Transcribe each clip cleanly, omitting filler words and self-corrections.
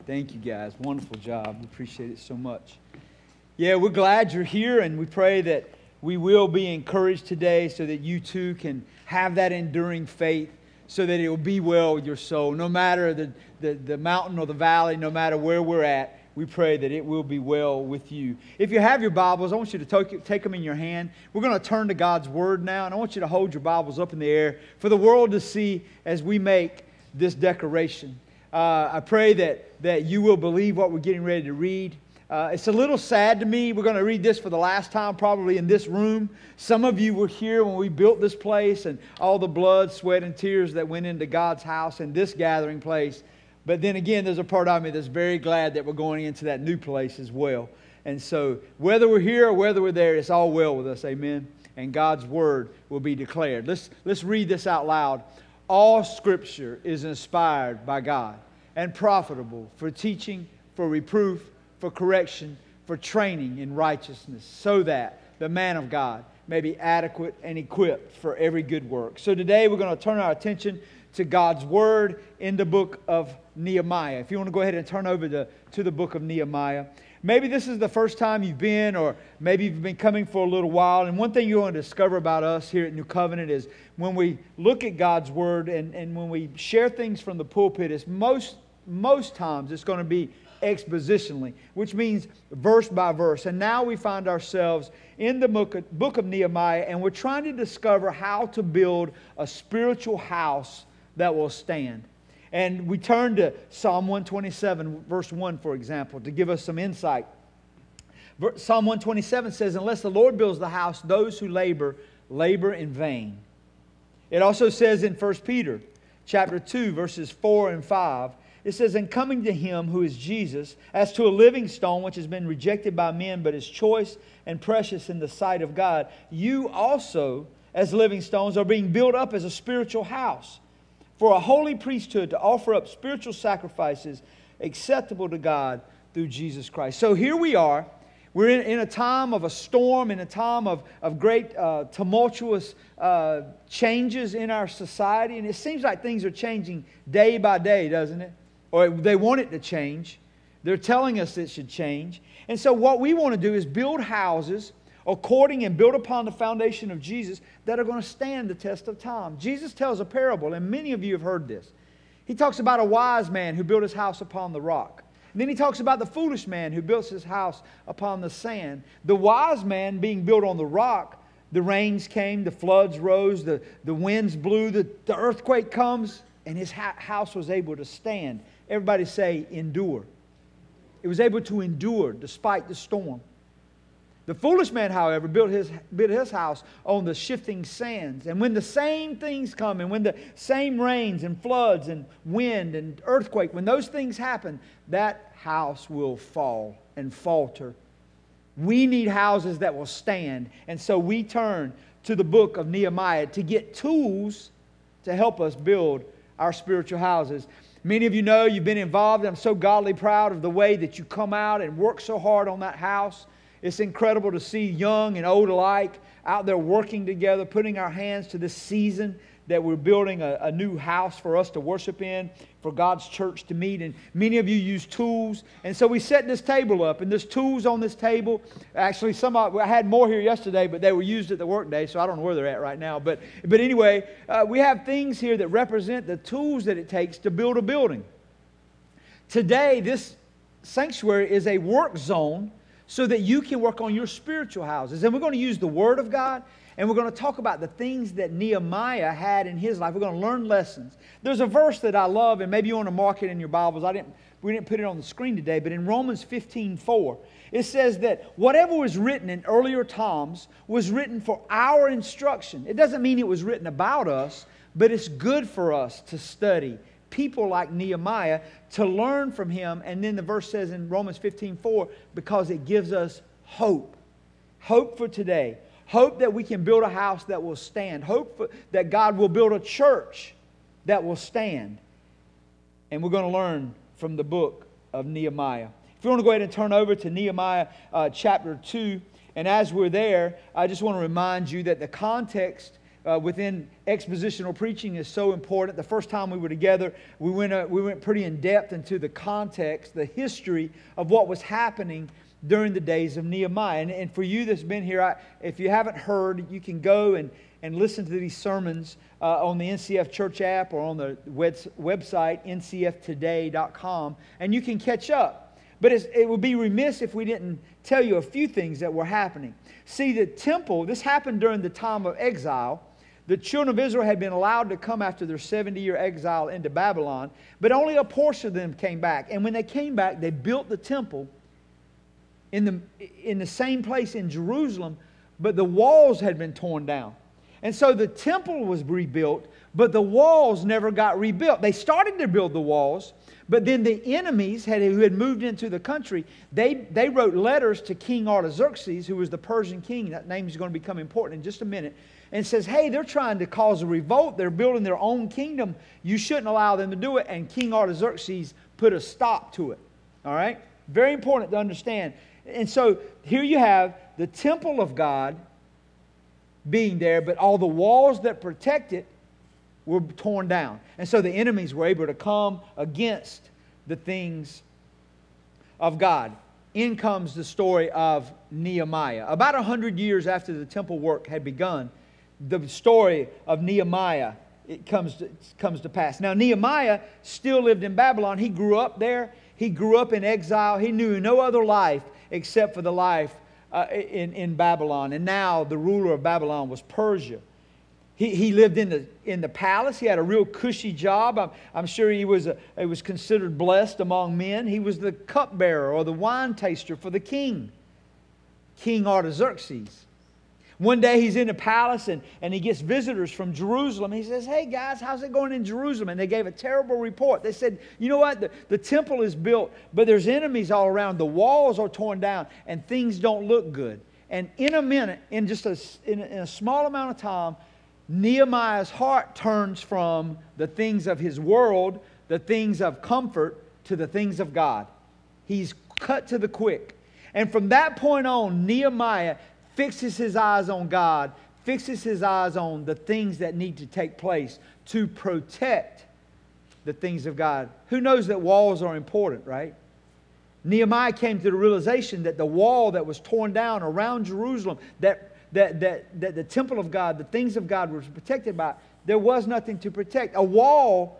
Thank you, guys. Wonderful job. We appreciate it so much. Yeah, we're glad you're here, and we pray that we will be encouraged today so that you too can have that enduring faith, so that it will be well with your soul. No matter the mountain or the valley, no matter where we're at, we pray that it will be well with you. If you have your Bibles, I want you to take them in your hand. We're going to turn to God's Word now, and I want you to hold your Bibles up in the air for the world to see as we make this declaration. I pray that you will believe what we're getting ready to read. It's a little sad to me. We're going to read this for the last time probably in this room. Some of you were here when we built this place and all the blood, sweat, and tears that went into God's house and this gathering place. But then again, there's a part of me that's very glad that we're going into that new place as well. And so whether we're here or whether we're there, it's all well with us. Amen. And God's Word will be declared. Let's read this out loud. All Scripture is inspired by God and profitable for teaching, for reproof, for correction, for training in righteousness, so that the man of God may be adequate and equipped for every good work. So today we're going to turn our attention to God's Word in the book of Nehemiah. If you want to go ahead and turn over to the book of Nehemiah. Maybe this is the first time you've been, or maybe you've been coming for a little while. And one thing you're going to discover about us here at New Covenant is when we look at God's Word and when we share things from the pulpit, it's most times it's going to be expositionally, which means verse by verse. And now we find ourselves in the book of Nehemiah, and we're trying to discover how to build a spiritual house that will stand. And we turn to Psalm 127, verse 1, for example, to give us some insight. Psalm 127 says, unless the Lord builds the house, those who labor in vain. It also says in 1 Peter chapter 2, verses 4 and 5, it says, and coming to Him who is Jesus, as to a living stone which has been rejected by men, but is choice and precious in the sight of God, you also, as living stones, are being built up as a spiritual house, for a holy priesthood, to offer up spiritual sacrifices acceptable to God through Jesus Christ. So here we are. We're in a time of a storm, in a time of great tumultuous changes in our society. And it seems like things are changing day by day, doesn't it? Or they want it to change. They're telling us it should change. And so what we want to do is build houses according and build upon the foundation of Jesus that are going to stand the test of time. Jesus tells a parable, and many of you have heard this. He talks about a wise man who built his house upon the rock. And then he talks about the foolish man who built his house upon the sand. The wise man being built on the rock, the rains came, the floods rose, the winds blew, the earthquake comes, and his house was able to stand. Everybody say, endure. It was able to endure despite the storm. The foolish man, however, built his house on the shifting sands. And when the same things come, and when the same rains and floods and wind and earthquake, when those things happen, that house will fall and falter. We need houses that will stand. And so we turn to the book of Nehemiah to get tools to help us build our spiritual houses. Many of you know you've been involved. I'm so godly proud of the way that you come out and work so hard on that house. It's incredible to see young and old alike out there working together, putting our hands to this season that we're building a new house for us to worship in, for God's church to meet. And many of you use tools. And so we set this table up, and there's tools on this table. Actually, I had more here yesterday, but they were used at the work day, so I don't know where they're at right now. But anyway, we have things here that represent the tools that it takes to build a building. Today, this sanctuary is a work zone so that you can work on your spiritual houses. And we're going to use the Word of God, and we're going to talk about the things that Nehemiah had in his life. We're going to learn lessons. There's a verse that I love, and maybe you want to mark it in your Bibles. We didn't put it on the screen today, but in Romans 15:4, it says that whatever was written in earlier times was written for our instruction. It doesn't mean it was written about us, but it's good for us to study people like Nehemiah, to learn from him. And then the verse says in Romans 15:4, because it gives us hope. Hope for today. Hope that we can build a house that will stand. Hope that God will build a church that will stand. And we're going to learn from the book of Nehemiah. If you want to go ahead and turn over to Nehemiah chapter 2. And as we're there, I just want to remind you that the context within expositional preaching is so important. The first time we were together, we went pretty in depth into the context, the history of what was happening during the days of Nehemiah. And for you that's been here, if you haven't heard, you can go and listen to these sermons on the NCF Church app or on the website, ncftoday.com, and you can catch up. But it would be remiss if we didn't tell you a few things that were happening. See, the temple, this happened during the time of exile. The children of Israel had been allowed to come after their 70-year exile into Babylon, but only a portion of them came back. And when they came back, they built the temple in the same place in Jerusalem, but the walls had been torn down. And so the temple was rebuilt, but the walls never got rebuilt. They started to build the walls, but then the enemies who had moved into the country, they wrote letters to King Artaxerxes, who was the Persian king. That name is going to become important in just a minute. And says, hey, they're trying to cause a revolt. They're building their own kingdom. You shouldn't allow them to do it. And King Artaxerxes put a stop to it. All right? Very important to understand. And so here you have the temple of God being there, but all the walls that protect it were torn down. And so the enemies were able to come against the things of God. In comes the story of Nehemiah. About 100 years after the temple work had begun, the story of Nehemiah comes to pass. Now Nehemiah still lived in Babylon. He grew up there. He grew up in exile. He knew no other life except for the life in Babylon. And now the ruler of Babylon was Persia. He lived in the palace. He had a real cushy job. I'm sure he was considered blessed among men. He was the cupbearer or the wine taster for the king, King Artaxerxes. One day he's in the palace and he gets visitors from Jerusalem. He says, hey guys, how's it going in Jerusalem? And they gave a terrible report. They said, you know what? The temple is built, but there's enemies all around. The walls are torn down and things don't look good. And in a minute, in just in a small amount of time, Nehemiah's heart turns from the things of his world, the things of comfort, to the things of God. He's cut to the quick. And from that point on, Nehemiah fixes his eyes on God, fixes his eyes on the things that need to take place to protect the things of God. Who knows that walls are important, right? Nehemiah came to the realization that the wall that was torn down around Jerusalem, that the temple of God, the things of God were protected by, there was nothing to protect. A wall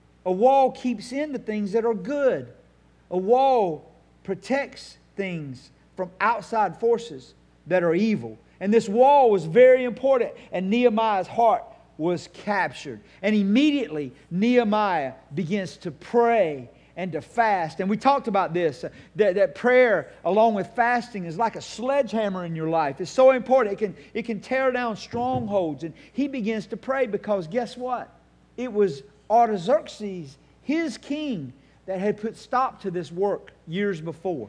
keeps in the things that are good. A wall protects things from outside forces that are evil. And this wall was very important, and Nehemiah's heart was captured. And immediately Nehemiah begins to pray and to fast. And we talked about this, that prayer along with fasting is like a sledgehammer in your life. It's so important. It can tear down strongholds. And he begins to pray because guess what? It was Artaxerxes, his king, that had put stop to this work years before.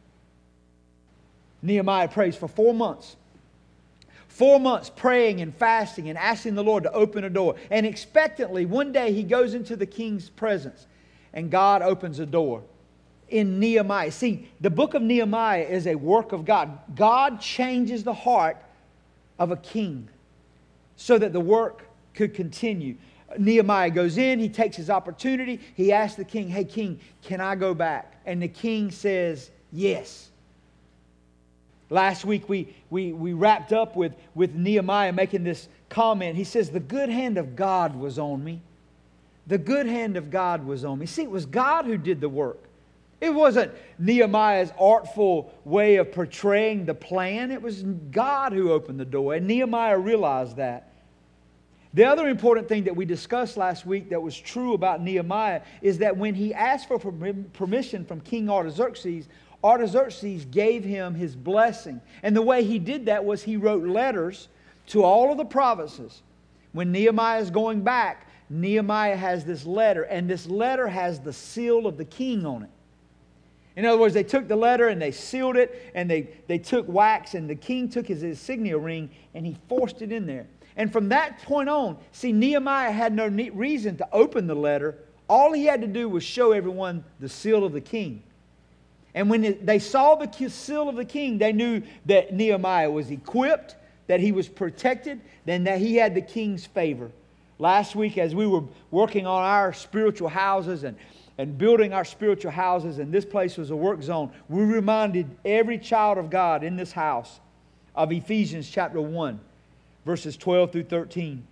Nehemiah prays for 4 months. 4 months praying and fasting and asking the Lord to open a door. And expectantly, one day he goes into the king's presence and God opens a door in Nehemiah. See, the book of Nehemiah is a work of God. God changes the heart of a king so that the work could continue. Nehemiah goes in, he takes his opportunity, he asks the king, hey king, can I go back? And the king says, yes. Last week we wrapped up with Nehemiah making this comment. He says, the good hand of God was on me. The good hand of God was on me. See, it was God who did the work. It wasn't Nehemiah's artful way of portraying the plan. It was God who opened the door. And Nehemiah realized that. The other important thing that we discussed last week that was true about Nehemiah is that when he asked for permission from King Artaxerxes, Artaxerxes gave him his blessing. And the way he did that was he wrote letters to all of the provinces. When Nehemiah is going back, Nehemiah has this letter, and this letter has the seal of the king on it. In other words, they took the letter and they sealed it, and they took wax, and the king took his insignia ring and he forced it in there. And from that point on, see, Nehemiah had no reason to open the letter. All he had to do was show everyone the seal of the king. And when they saw the seal of the king, they knew that Nehemiah was equipped, that he was protected, and that he had the king's favor. Last week, as we were working on our spiritual houses and building our spiritual houses, and this place was a work zone, we reminded every child of God in this house of Ephesians chapter 1, verses 12 through 13.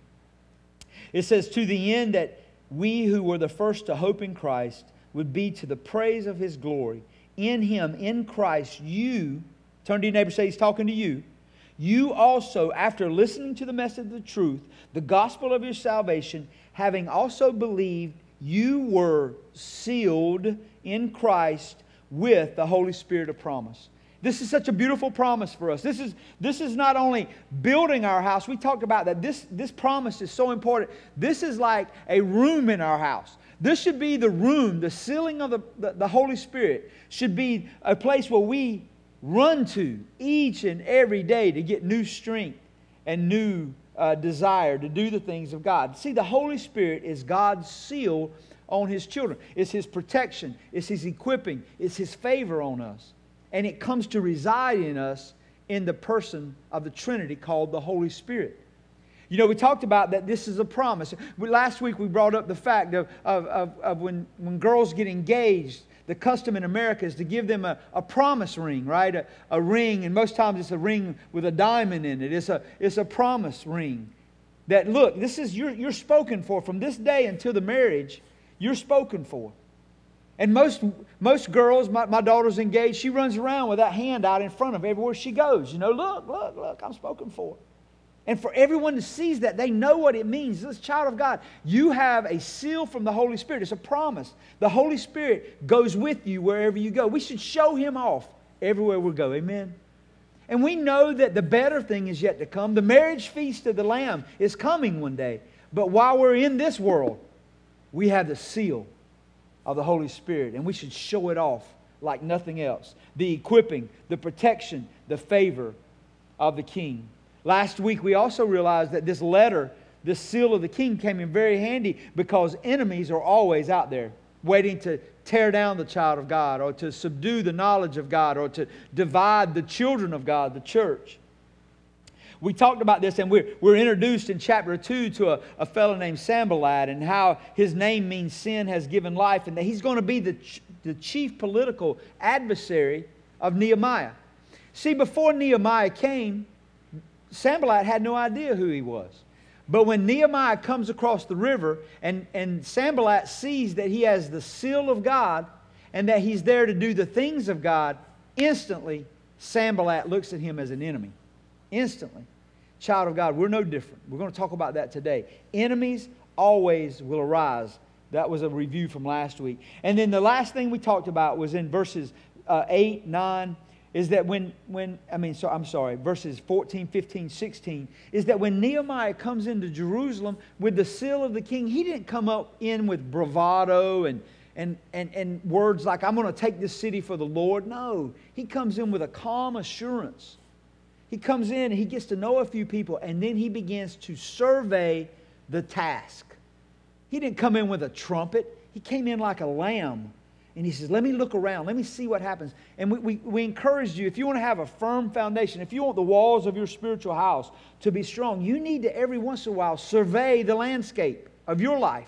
It says, to the end that we who were the first to hope in Christ would be to the praise of His glory. In Him, in Christ, you, turn to your neighbor and say, He's talking to you. You also, after listening to the message of the truth, the gospel of your salvation, having also believed, you were sealed in Christ with the Holy Spirit of promise. This is such a beautiful promise for us. This is not only building our house. We talked about that. This promise is so important. This is like a room in our house. This should be the room, the sealing of the Holy Spirit should be a place where we run to each and every day to get new strength and new desire to do the things of God. See, the Holy Spirit is God's seal on His children. It's His protection. It's His equipping. It's His favor on us. And it comes to reside in us in the person of the Trinity called the Holy Spirit. You know, we talked about that this is a promise. Last week we brought up the fact of when girls get engaged, the custom in America is to give them a promise ring, right? A ring, and most times it's a ring with a diamond in it. It's a promise ring. That, look, this is you're spoken for. From this day until the marriage, you're spoken for. And most girls, my daughter's engaged, she runs around with that hand out in front of everywhere she goes. You know, look, I'm spoken for. And for everyone that sees that, they know what it means. This child of God, you have a seal from the Holy Spirit. It's a promise. The Holy Spirit goes with you wherever you go. We should show Him off everywhere we go. Amen? And we know that the better thing is yet to come. The marriage feast of the Lamb is coming one day. But while we're in this world, we have the seal of the Holy Spirit, and we should show it off like nothing else. The equipping, the protection, the favor of the King. Last week we also realized that this letter, this seal of the King, came in very handy because enemies are always out there waiting to tear down the child of God, or to subdue the knowledge of God, or to divide the children of God, the church. We talked about this, and we're introduced in chapter 2 to a fellow named Sanballat, and how his name means sin has given life, and that he's going to be the chief political adversary of Nehemiah. See, before Nehemiah came, Sanballat had no idea who he was. But when Nehemiah comes across the river, and Sanballat sees that he has the seal of God, and that he's there to do the things of God, instantly Sanballat looks at him as an enemy. Instantly. Child of God, we're no different. We're going to talk about that today. Enemies always will arise. That was a review from last week. And then the last thing we talked about was in verses 8, 9, is that verses 14, 15, 16, is that when Nehemiah comes into Jerusalem with the seal of the king, he didn't come up in with bravado and words like, I'm going to take this city for the Lord. No, he comes in with a calm assurance. He comes in and he gets to know a few people, and then he begins to survey the task. He didn't come in with a trumpet. He came in like a lamb. And he says, let me look around. Let me see what happens. And we encourage you, if you want to have a firm foundation, if you want the walls of your spiritual house to be strong, you need to every once in a while survey the landscape of your life.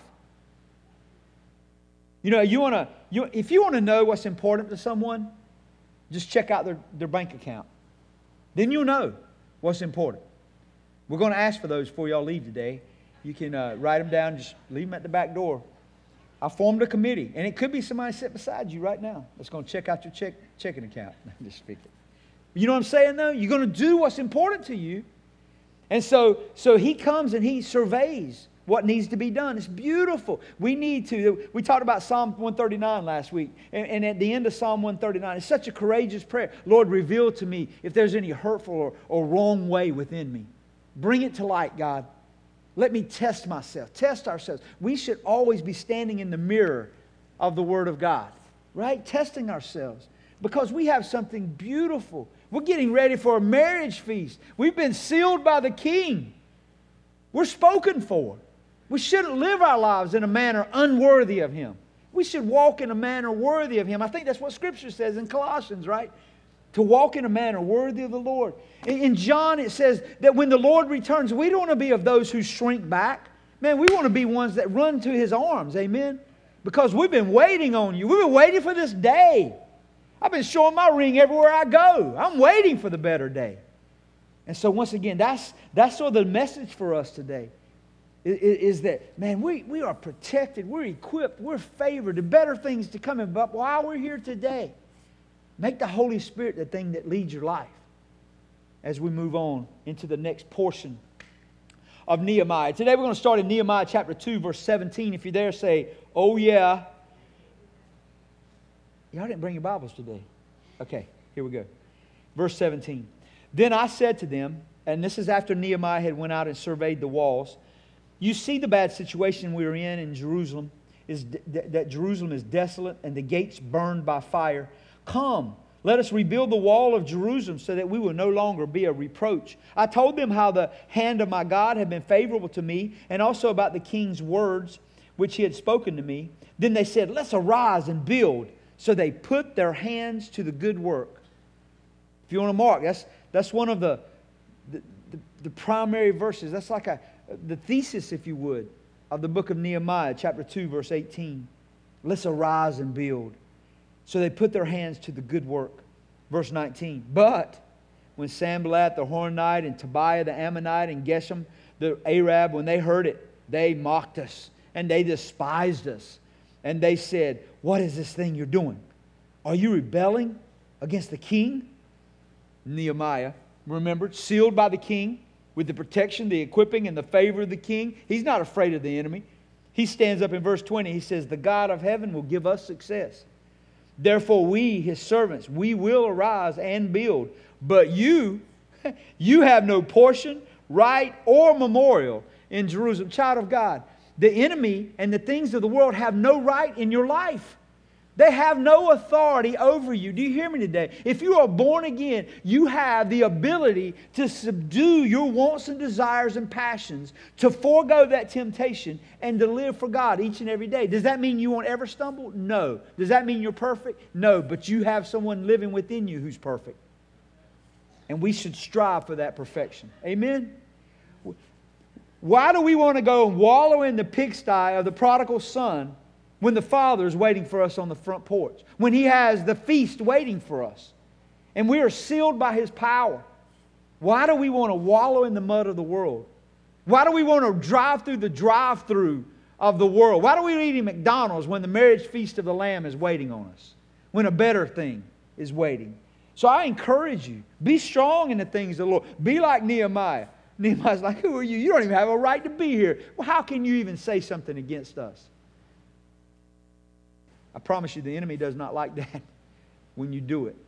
You know, if you want to know what's important to someone, just check out their bank account. Then you'll know what's important. We're going to ask for those before y'all leave today. You can write them down, just leave them at the back door. I formed a committee, and it could be somebody sitting beside you right now that's going to check out your checking account. Just speaking. You know what I'm saying, though? You're going to do what's important to you. And so he comes and he surveys what needs to be done. It's beautiful. We talked about Psalm 139 last week. And at the end of Psalm 139, it's such a courageous prayer. Lord, reveal to me if there's any hurtful or wrong way within me. Bring it to light, God. Let me test myself. Test ourselves. We should always be standing in the mirror of the Word of God. Right? Testing ourselves. Because we have something beautiful. We're getting ready for a marriage feast. We've been sealed by the King. We're spoken for. We shouldn't live our lives in a manner unworthy of Him. We should walk in a manner worthy of Him. I think that's what Scripture says in Colossians, right? to walk in a manner worthy of the Lord. In John it says that when the Lord returns, we don't want to be of those who shrink back. Man, we want to be ones that run to His arms. Amen? Because we've been waiting on you. We've been waiting for this day. I've been showing my ring everywhere I go. I'm waiting for the better day. And so once again, that's sort of the message for us today. Is that, man, we are protected. We're equipped. We're favored. The better things to come. But while we're here today, make the Holy Spirit the thing that leads your life as we move on into the next portion of Nehemiah. Today we're going to start in Nehemiah chapter 2, verse 17. If you're there, say, oh yeah. Y'all didn't bring your Bibles today. Okay, here we go. Verse 17. Then I said to them, and this is after Nehemiah had went out and surveyed the walls, you see the bad situation we are in Jerusalem, that Jerusalem is desolate and the gates burned by fire. Come, let us rebuild the wall of Jerusalem so that we will no longer be a reproach. I told them how the hand of my God had been favorable to me, and also about the king's words which he had spoken to me. Then they said, let's arise and build. So they put their hands to the good work. If you want to mark, that's one of the primary verses. That's like the thesis, if you would, of the book of Nehemiah, chapter 2, verse 18. Let's arise and build. So they put their hands to the good work. Verse 19. But when Sanballat the Horonite and Tobiah the Ammonite and Geshem the Arab, when they heard it, they mocked us and they despised us. And they said, what is this thing you're doing? Are you rebelling against the king? Nehemiah, remember, sealed by the king with the protection, the equipping, and the favor of the king. He's not afraid of the enemy. He stands up in verse 20. He says, the God of heaven will give us success. Therefore we, His servants, we will arise and build. But you have no portion, right, or memorial in Jerusalem. Child of God, the enemy and the things of the world have no right in your life. They have no authority over you. Do you hear me today? If you are born again, you have the ability to subdue your wants and desires and passions, to forego that temptation, and to live for God each and every day. Does that mean you won't ever stumble? No. Does that mean you're perfect? No. But you have someone living within you who's perfect. And we should strive for that perfection. Amen? Why do we want to go and wallow in the pigsty of the prodigal son when the Father is waiting for us on the front porch? When He has the feast waiting for us. And we are sealed by His power. Why do we want to wallow in the mud of the world? Why do we want to drive through the drive-through of the world? Why do we eat in McDonald's when the marriage feast of the Lamb is waiting on us? When a better thing is waiting. So I encourage you, be strong in the things of the Lord. Be like Nehemiah. Nehemiah's like, who are you? You don't even have a right to be here. Well, how can you even say something against us? I promise you the enemy does not like that when you do it.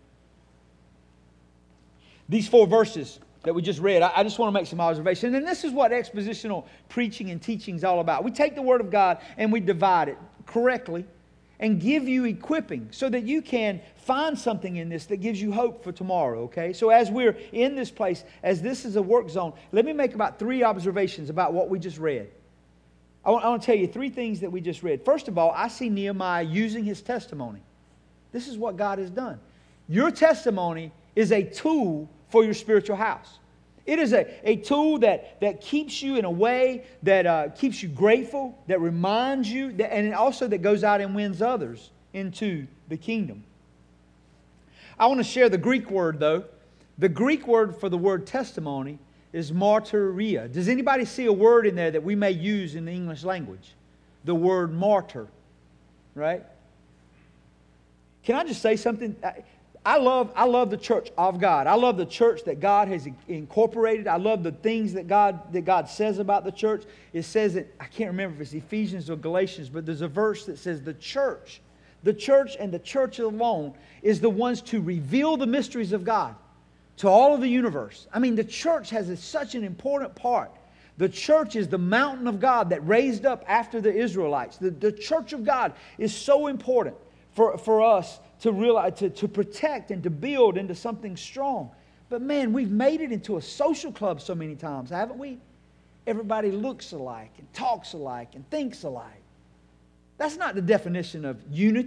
These 4 verses that we just read, I just want to make some observations. And this is what expositional preaching and teaching is all about. We take the Word of God and we divide it correctly and give you equipping so that you can find something in this that gives you hope for tomorrow, okay? So as we're in this place, as this is a work zone, let me make about 3 observations about what we just read. I want to tell you 3 things that we just read. First of all, I see Nehemiah using his testimony. This is what God has done. Your testimony is a tool for your spiritual house. It is a tool that keeps you in a way that keeps you grateful, that reminds you, and also that goes out and wins others into the kingdom. I want to share the Greek word, though. The Greek word for the word testimony is martyria. Does anybody see a word in there that we may use in the English language? The word martyr, right? Can I just say something? I love the church of God. I love the church that God has incorporated. I love the things that God says about the church. It says that, I can't remember if it's Ephesians or Galatians, but there's a verse that says the church and the church alone is the ones to reveal the mysteries of God to all of the universe. I mean, the church has such an important part. The church is the mountain of God that raised up after the Israelites. The church of God is so important for us to realize, to protect and to build into something strong. But man, we've made it into a social club so many times, haven't we? Everybody looks alike and talks alike and thinks alike. That's not the definition of unity.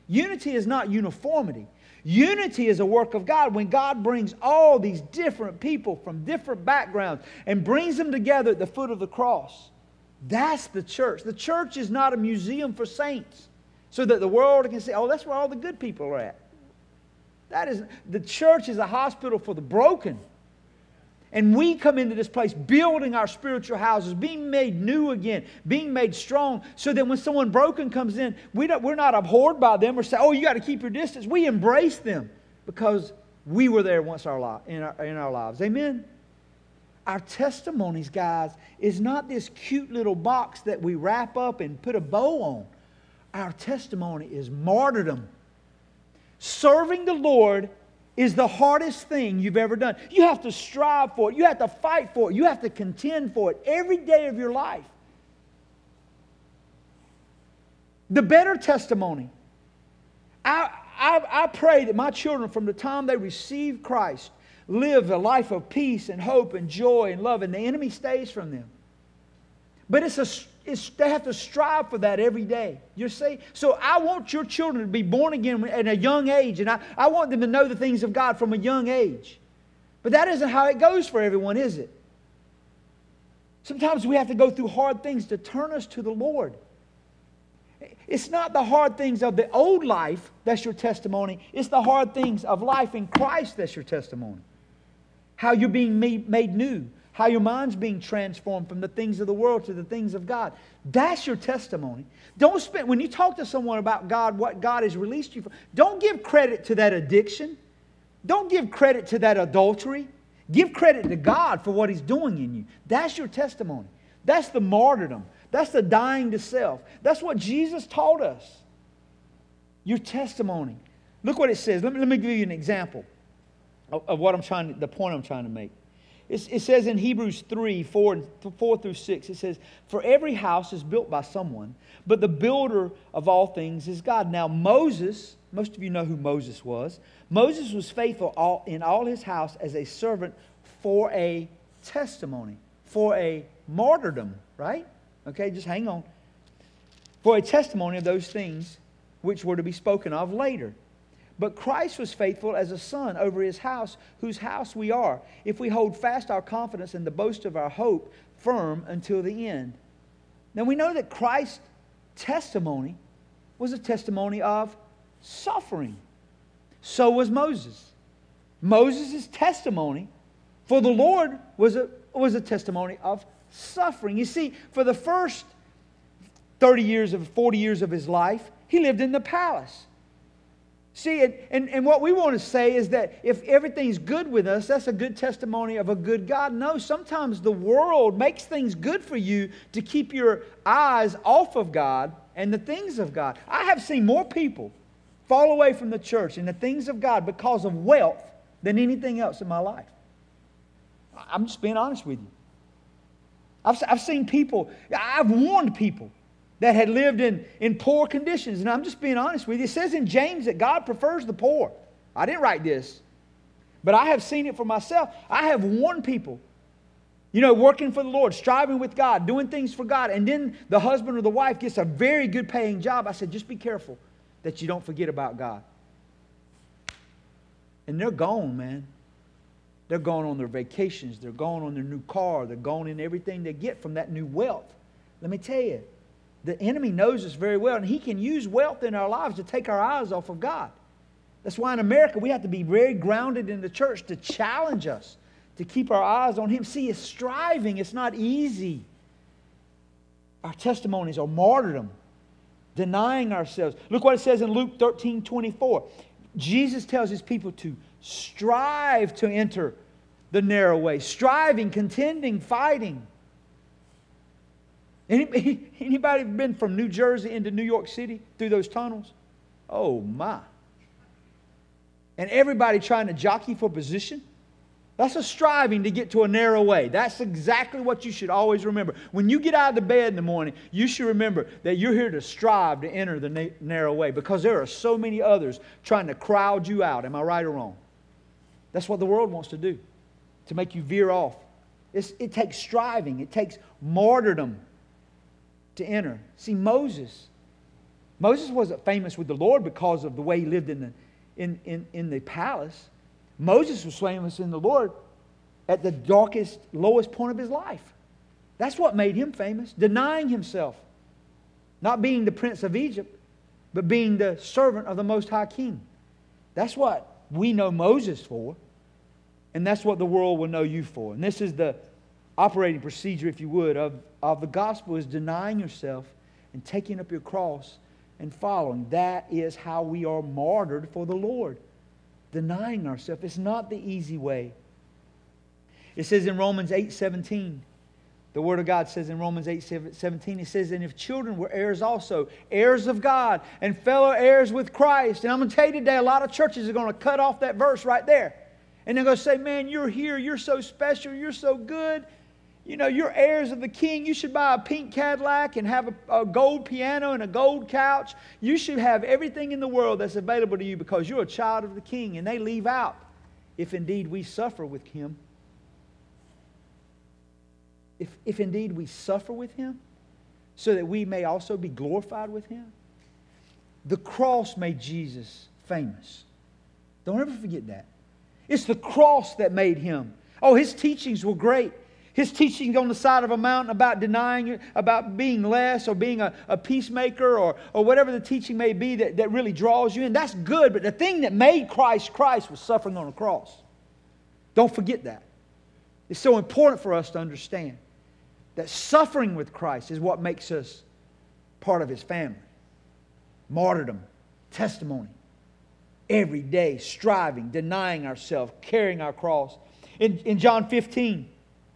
Unity is not uniformity. Unity is a work of God. When God brings all these different people from different backgrounds and brings them together at the foot of the cross, that's the church. The church is not a museum for saints so that the world can say, oh, that's where all the good people are at. The church is a hospital for the broken. And we come into this place building our spiritual houses, being made new again, being made strong, so that when someone broken comes in, we're not abhorred by them or say, oh, you got to keep your distance. We embrace them because we were there once in our lives. Amen? Our testimonies, guys, is not this cute little box that we wrap up and put a bow on. Our testimony is martyrdom. Serving the Lord is the hardest thing you've ever done. You have to strive for it. You have to fight for it. You have to contend for it every day of your life. The better testimony. I pray that my children, from the time they receive Christ, live a life of peace and hope and joy and love, and the enemy stays from them. But they have to strive for that every day. You see? So I want your children to be born again at a young age, and I want them to know the things of God from a young age. But that isn't how it goes for everyone, is it? Sometimes we have to go through hard things to turn us to the Lord. It's not the hard things of the old life that's your testimony. It's the hard things of life in Christ that's your testimony. How you're being made new. How your mind's being transformed from the things of the world to the things of God. That's your testimony. When you talk to someone about God, what God has released you from, don't give credit to that addiction. Don't give credit to that adultery. Give credit to God for what He's doing in you. That's your testimony. That's the martyrdom. That's the dying to self. That's what Jesus taught us. Your testimony. Look what it says. Let me give you an example of what the point I'm trying to make. It says in Hebrews 3, 4 through 6, it says, for every house is built by someone, but the builder of all things is God. Now Moses, most of you know who Moses was. Moses was faithful in all his house as a servant for a testimony, for a martyrdom, right? Okay, just hang on. For a testimony of those things which were to be spoken of later. But Christ was faithful as a son over His house, whose house we are, if we hold fast our confidence and the boast of our hope firm until the end. Now we know that Christ's testimony was a testimony of suffering. So was Moses. Moses' testimony for the Lord was a testimony of suffering. You see, for the first 40 years of his life, he lived in the palace. See, and what we want to say is that if everything's good with us, that's a good testimony of a good God. No, sometimes the world makes things good for you to keep your eyes off of God and the things of God. I have seen more people fall away from the church and the things of God because of wealth than anything else in my life. I'm just being honest with you. I've seen people, I've warned people that had lived in poor conditions. And I'm just being honest with you. It says in James that God prefers the poor. I didn't write this. But I have seen it for myself. I have warned people, working for the Lord, striving with God, doing things for God. And then the husband or the wife gets a very good paying job. I said, just be careful that you don't forget about God. And they're gone, man. They're gone on their vacations. They're gone on their new car. They're gone in everything they get from that new wealth. Let me tell you. The enemy knows us very well, and he can use wealth in our lives to take our eyes off of God. That's why in America we have to be very grounded in the church to challenge us, to keep our eyes on Him. See, it's striving. It's not easy. Our testimonies are martyrdom, denying ourselves. Look what it says in Luke 13:24. Jesus tells His people to strive to enter the narrow way. Striving, contending, fighting. Anybody been from New Jersey into New York City through those tunnels? Oh my. And everybody trying to jockey for position? That's a striving to get to a narrow way. That's exactly what you should always remember. When you get out of the bed in the morning, you should remember that you're here to strive to enter the narrow way, because there are so many others trying to crowd you out. Am I right or wrong? That's what the world wants to do, to make you veer off. It takes striving. It takes martyrdom to enter. See, Moses Moses wasn't famous with the Lord because of the way he lived in the palace. Moses was famous in the Lord at the darkest, lowest point of his life. That's what made him famous. Denying himself. Not being the prince of Egypt, but being the servant of the Most High King. That's what we know Moses for. And that's what the world will know you for. And this is the operating procedure, if you would, of the gospel, is denying yourself and taking up your cross and following. That is how we are martyred for the Lord. Denying ourselves. It's not the easy way. It says in Romans 8:17, the Word of God says in Romans 8:17, it says, and if children were heirs also, heirs of God, and fellow heirs with Christ. And I'm going to tell you today, a lot of churches are going to cut off that verse right there. And they're going to say, man, you're here, you're so special, you're so good. You know, you're heirs of the King. You should buy a pink Cadillac and have a gold piano and a gold couch. You should have everything in the world that's available to you because you're a child of the King. And they leave out, if indeed we suffer with Him. If indeed we suffer with Him, so that we may also be glorified with Him. The cross made Jesus famous. Don't ever forget that. It's the cross that made Him. Oh, His teachings were great. His teachings on the side of a mountain about denying, about being less or being a peacemaker or whatever the teaching may be that really draws you in. That's good, but the thing that made Christ was suffering on a cross. Don't forget that. It's so important for us to understand that suffering with Christ is what makes us part of His family. Martyrdom, testimony. Every day, striving, denying ourselves, carrying our cross. In John 15,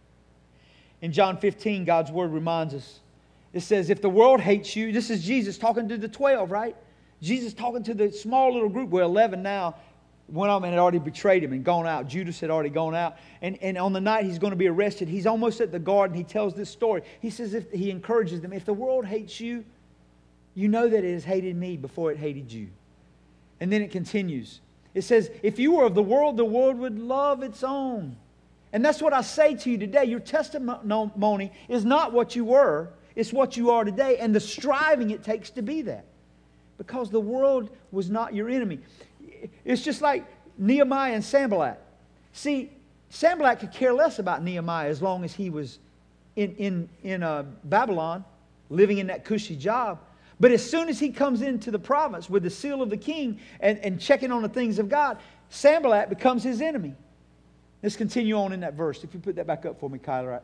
God's Word reminds us. It says, if the world hates you, this is Jesus talking to the 12, right? Jesus talking to the small little group. We're 11 now. Went on and had already betrayed Him and gone out. Judas had already gone out. And on the night he's going to be arrested, he's almost at the garden. He tells this story. He says, he encourages them, if the world hates you, you know that it has hated me before it hated you. And then it continues. It says, if you were of the world would love its own. And that's what I say to you today. Your testimony is not what you were. It's what you are today. And the striving it takes to be that. Because the world was not your enemy. It's just like Nehemiah and Sanballat. See, Sanballat could care less about Nehemiah as long as he was in Babylon, living in that cushy job. But as soon as he comes into the province with the seal of the king and checking on the things of God, Sanballat becomes his enemy. Let's continue on in that verse. If you put that back up for me, Kyler.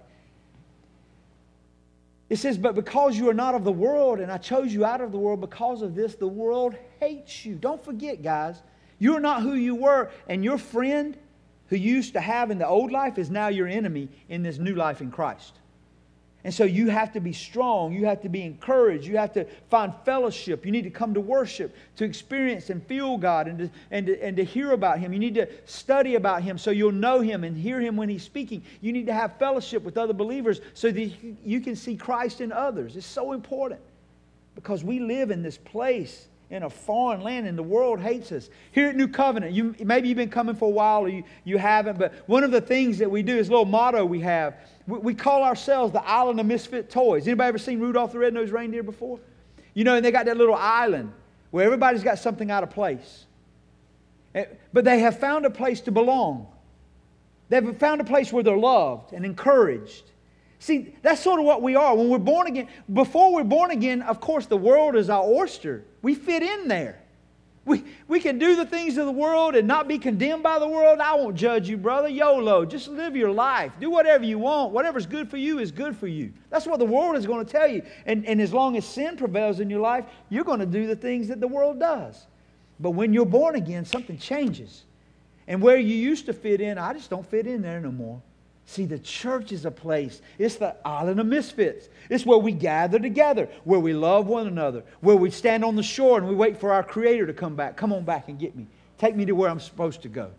It says, but because you are not of the world, and I chose you out of the world, because of this, the world hates you. Don't forget, guys. You're not who you were, and your friend who you used to have in the old life is now your enemy in this new life in Christ. And so you have to be strong. You have to be encouraged. You have to find fellowship. You need to come to worship, to experience and feel God and to hear about Him. You need to study about Him so you'll know Him and hear Him when He's speaking. You need to have fellowship with other believers so that you can see Christ in others. It's so important because we live in this place in a foreign land, and the world hates us. Here at New Covenant, maybe you've been coming for a while or you haven't, but one of the things that we do is a little motto we have. We call ourselves the Island of Misfit Toys. Anybody ever seen Rudolph the Red-Nosed Reindeer before? You know, and they got that little island where everybody's got something out of place. But they have found a place to belong. They've found a place where they're loved and encouraged. See, that's sort of what we are. When we're born again, before we're born again, of course, the world is our oyster. We fit in there. We can do the things of the world and not be condemned by the world. I won't judge you, brother. YOLO. Just live your life. Do whatever you want. Whatever's good for you is good for you. That's what the world is going to tell you. And as long as sin prevails in your life, you're going to do the things that the world does. But when you're born again, something changes. And where you used to fit in, I just don't fit in there no more. See, the church is a place. It's the Island of Misfits. It's where we gather together, where we love one another, where we stand on the shore and we wait for our Creator to come back. Come on back and get me. Take me to where I'm supposed to go.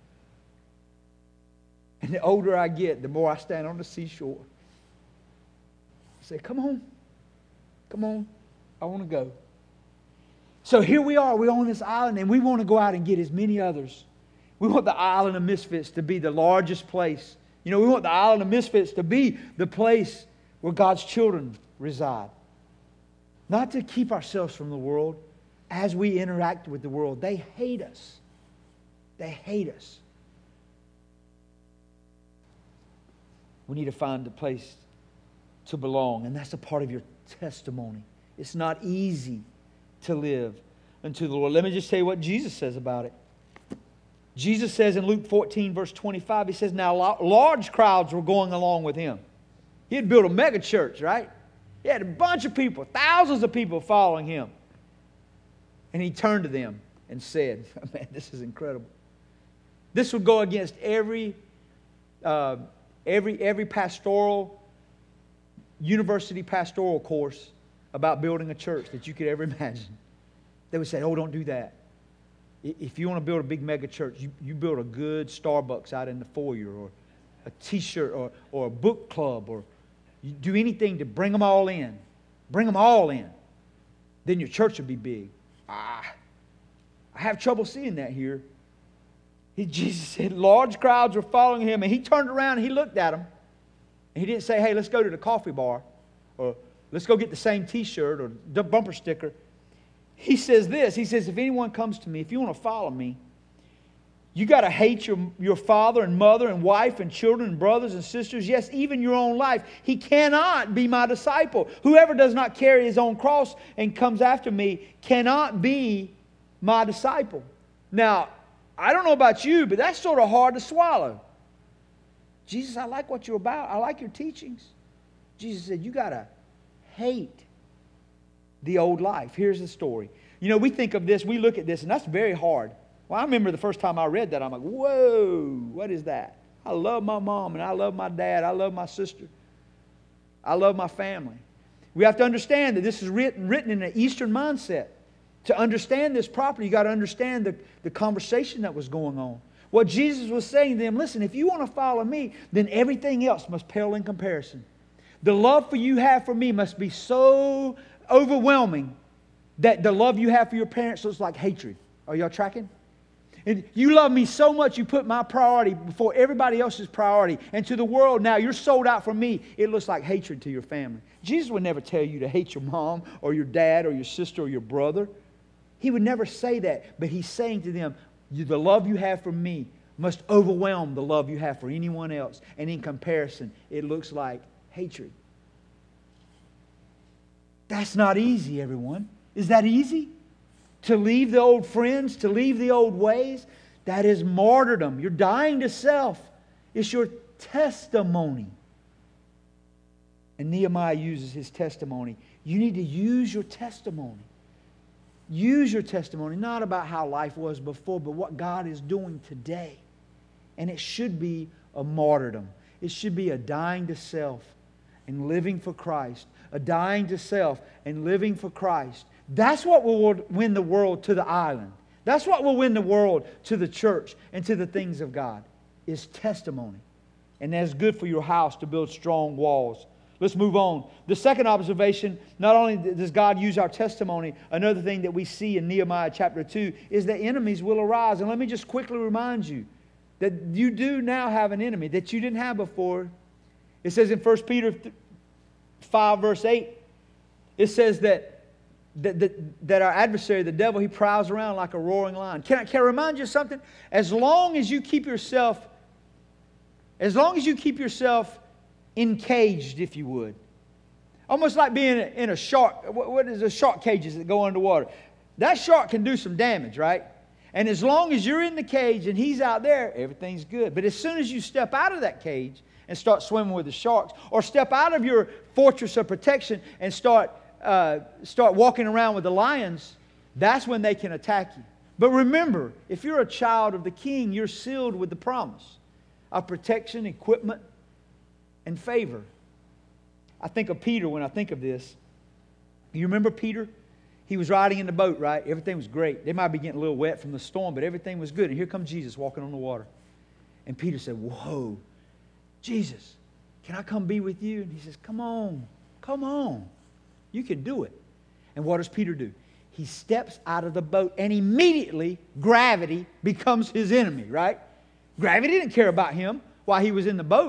And the older I get, the more I stand on the seashore. I say, come on. Come on. I want to go. So here we are. We're on this island and we want to go out and get as many others. We want the Island of Misfits to be the largest place. You know, we want the Island of Misfits to be the place where God's children reside. not to keep ourselves from the world as we interact with the world. They hate us. They hate us. We need to find a place to belong, and that's a part of your testimony. It's not easy to live unto the Lord. Let me just tell you what Jesus says about it. Jesus says in Luke 14, verse 25, He says, now large crowds were going along with Him. He had built a mega church, right? He had a bunch of people, thousands of people following Him. And He turned to them and said, man, this is incredible. This would go against every pastoral, university pastoral course about building a church that you could ever imagine. They would say, oh, don't do that. If you want to build a big mega church, you build a good Starbucks out in the foyer, or a t-shirt, or a book club, or you do anything to bring them all in. Bring them all in. Then your church will be big. I have trouble seeing that here. Jesus said large crowds were following Him, and He turned around and He looked at them. And He didn't say, hey, let's go to the coffee bar, or let's go get the same t-shirt or the bumper sticker. He says this. He says, if anyone comes to me, if you want to follow me, you got to hate your father and mother and wife and children and brothers and sisters. Yes, even your own life. He cannot be my disciple. Whoever does not carry his own cross and comes after me cannot be my disciple. Now, I don't know about you, but that's sort of hard to swallow. Jesus, I like what you're about. I like your teachings. Jesus said, you got to hate the old life. Here's the story. You know, we think of this, we look at this, and that's very hard. Well, I remember the first time I read that, I'm like, whoa, what is that? I love my mom, and I love my dad. I love my sister. I love my family. We have to understand that this is written in an Eastern mindset. To understand this properly, you got to understand the conversation that was going on. What Jesus was saying to them, listen, if you want to follow me, then everything else must pale in comparison. The love for you have for me must be so overwhelming that the love you have for your parents looks like hatred. Are y'all tracking? And you love me so much you put my priority before everybody else's priority. And to the world now, you're sold out for me. It looks like hatred to your family. Jesus would never tell you to hate your mom or your dad or your sister or your brother. He would never say that. But He's saying to them, the love you have for me must overwhelm the love you have for anyone else. And in comparison, it looks like hatred. That's not easy, everyone. Is that easy? To leave the old friends, to leave the old ways? That is martyrdom. You're dying to self. It's your testimony. And Nehemiah uses his testimony. You need to use your testimony. Use your testimony, not about how life was before, but what God is doing today. And it should be a martyrdom. It should be a dying to self and living for Christ. A dying to self and living for Christ. That's what will win the world to the island. That's what will win the world to the church and to the things of God, is testimony. And that's good for your house to build strong walls. Let's move on. The second observation, not only does God use our testimony, another thing that we see in Nehemiah chapter 2 is that enemies will arise. And let me just quickly remind you that you do now have an enemy that you didn't have before. It says in 1 Peter 5 verse 8, it says that our adversary, the devil, he prowls around like a roaring lion. Can I remind you of something? As long as you keep yourself encaged, if you would. Almost like being in a shark. What is the shark cages that go underwater? That shark can do some damage, right? And as long as you're in the cage and he's out there, everything's good. But as soon as you step out of that cage and start swimming with the sharks, or step out of your fortress of protection and start walking around with the lions, that's when they can attack you. But remember, if you're a child of the King, you're sealed with the promise of protection, equipment, and favor. I think of Peter when I think of this. You remember Peter? He was riding in the boat, right? Everything was great. They might be getting a little wet from the storm, but everything was good. And here comes Jesus walking on the water. And Peter said, whoa, Jesus, can I come be with you? And he says, come on. You can do it. And what does Peter do? He steps out of the boat, and immediately gravity becomes his enemy, right? Gravity didn't care about him while he was in the boat.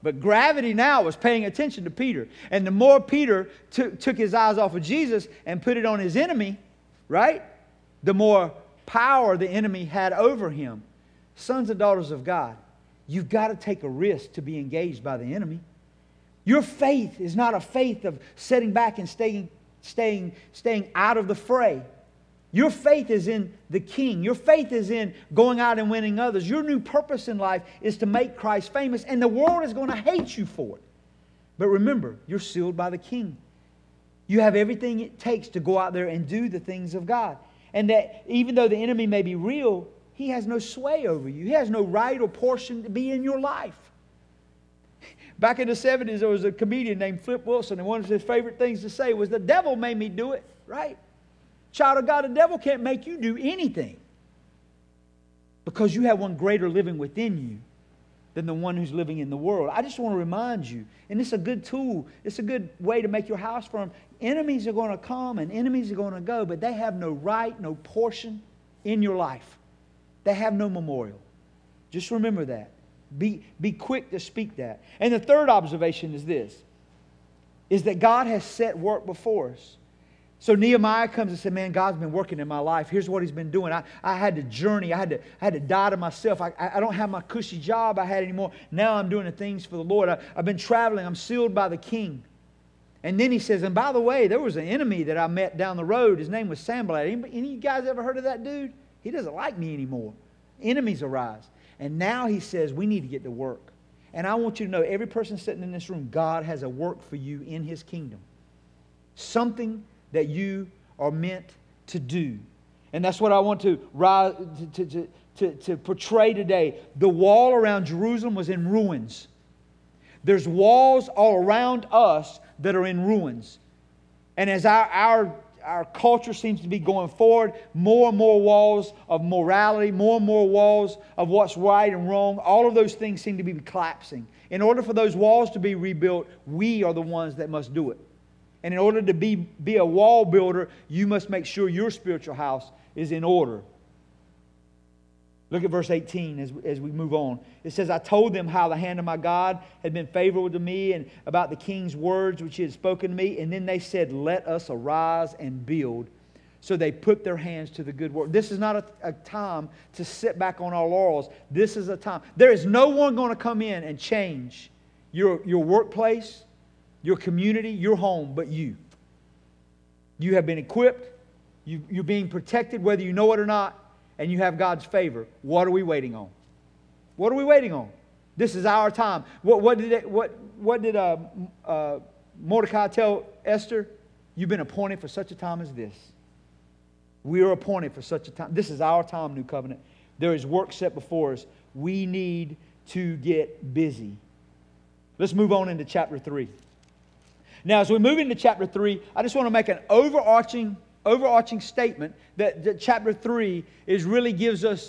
But gravity now was paying attention to Peter. And the more Peter took his eyes off of Jesus and put it on his enemy, right? The more power the enemy had over him. Sons and daughters of God, you've got to take a risk to be engaged by the enemy. Your faith is not a faith of sitting back and staying out of the fray. Your faith is in the King. Your faith is in going out and winning others. Your new purpose in life is to make Christ famous, and the world is going to hate you for it. But remember, you're sealed by the King. You have everything it takes to go out there and do the things of God. And that even though the enemy may be real, he has no sway over you. He has no right or portion to be in your life. Back in the 70s, there was a comedian named Flip Wilson, and one of his favorite things to say was, the devil made me do it, right? Child of God, the devil can't make you do anything, because you have one greater living within you than the one who's living in the world. I just want to remind you, and it's a good tool, it's a good way to make your house firm. Enemies are going to come and enemies are going to go, but they have no right, no portion in your life. They have no memorial. Just remember that. Be quick to speak that. And the third observation is this, is that God has set work before us. So Nehemiah comes and said, man, God's been working in my life. Here's what He's been doing. I had to journey. I had to die to myself. I don't have my cushy job I had anymore. Now I'm doing the things for the Lord. I've been traveling. I'm sealed by the King. And then he says, and by the way, there was an enemy that I met down the road. His name was Sanballat. Any of you guys ever heard of that dude? He doesn't like me anymore. Enemies arise. And now he says, we need to get to work. And I want you to know, every person sitting in this room, God has a work for you in His kingdom. Something that you are meant to do. And that's what I want to portray today. The wall around Jerusalem was in ruins. There's walls all around us that are in ruins. And as our culture seems to be going forward, more and more walls of morality, more and more walls of what's right and wrong, all of those things seem to be collapsing. In order for those walls to be rebuilt, we are the ones that must do it. And in order to be a wall builder, you must make sure your spiritual house is in order. Look at verse 18 as we move on. It says, I told them how the hand of my God had been favorable to me and about the king's words which He had spoken to me. And then they said, let us arise and build. So they put their hands to the good work. This is not a time to sit back on our laurels. This is a time. There is no one going to come in and change your workplace, your community, your home, but you. You have been equipped. You're being protected whether you know it or not. And you have God's favor. What are we waiting on? What are we waiting on? This is our time. What did Mordecai tell Esther? You've been appointed for such a time as this. We are appointed for such a time. This is our time, New Covenant. There is work set before us. We need to get busy. Let's move on into chapter 3. Now, as we move into chapter 3, I just want to make an overarching statement that chapter 3 really gives us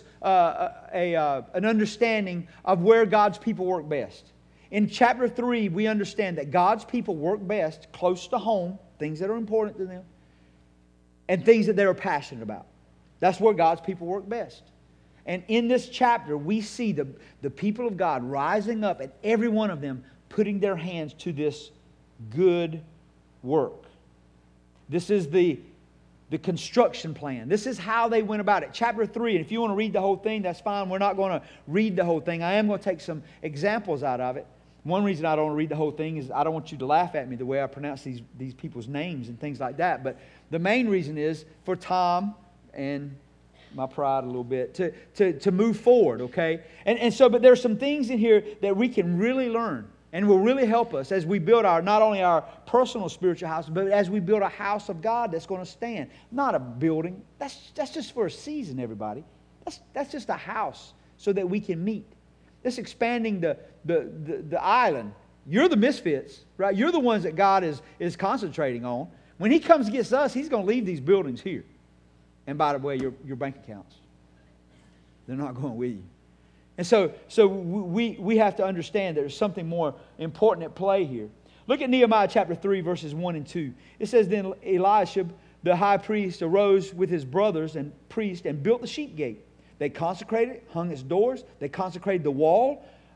an understanding of where God's people work best. In chapter 3, we understand that God's people work best close to home, things that are important to them, and things that they're passionate about. That's where God's people work best. And in this chapter, we see the people of God rising up, and every one of them putting their hands to this good work. This is the construction plan. This is how they went about it. Chapter 3, and if you want to read the whole thing, that's fine. We're not going to read the whole thing. I am going to take some examples out of it. One reason I don't want to read the whole thing is I don't want you to laugh at me the way I pronounce these people's names and things like that. But the main reason is for Tom and my pride a little bit to move forward, okay? And so, but there's some things in here that we can really learn and will really help us as we build not only our personal spiritual house, but as we build a house of God that's going to stand. Not a building. That's just for a season, everybody. That's just a house so that we can meet. That's expanding the island. You're the misfits, right? You're the ones that God is concentrating on. When He comes against us, He's going to leave these buildings here. And by the way, your bank accounts. They're not going with you. And so we have to understand there's something more important at play here. Look at Nehemiah chapter 3, verses 1 and 2. It says, then Eliashib, the high priest, arose with his brothers and priests and built the sheep gate. They consecrated it, hung its doors. They consecrated the wall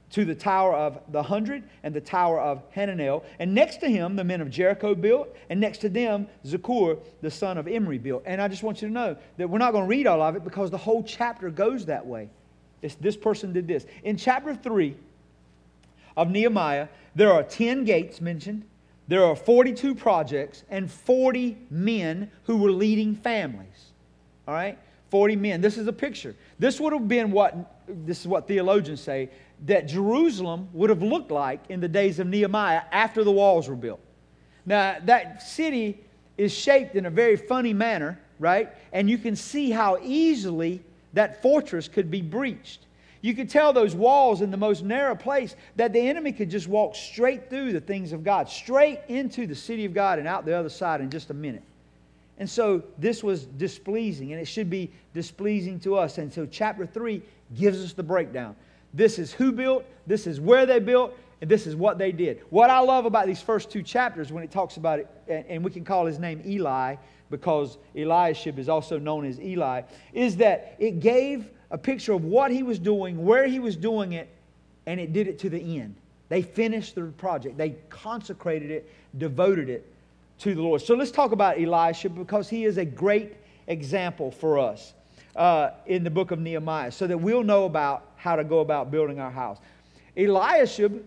to the Tower of the 100 and the Tower of Hananel. And next to him, the men of Jericho built, and next to them, Zakur, the son of Imri, built. And I just want you to know that we're not going to read all of it because the whole chapter goes that way. This person did this. In chapter 3 of Nehemiah, there are 10 gates mentioned. There are 42 projects and 40 men who were leading families. All right? 40 men. This is a picture. This would have been this is what theologians say, that Jerusalem would have looked like in the days of Nehemiah after the walls were built. Now, that city is shaped in a very funny manner, right? And you can see how easily that fortress could be breached. You could tell those walls in the most narrow place that the enemy could just walk straight through the things of God, straight into the city of God and out the other side in just a minute. And so this was displeasing, and it should be displeasing to us. And so chapter 3 gives us the breakdown. This is who built, this is where they built, and this is what they did. What I love about these first two chapters when it talks about it, and we can call his name Eli because Eliashib is also known as Eli, is that it gave a picture of what he was doing, where he was doing it, and it did it to the end. They finished the project. They consecrated it, devoted it to the Lord. So let's talk about Eliashib because he is a great example for us in the book of Nehemiah so that we'll know about how to go about building our house. Eliashib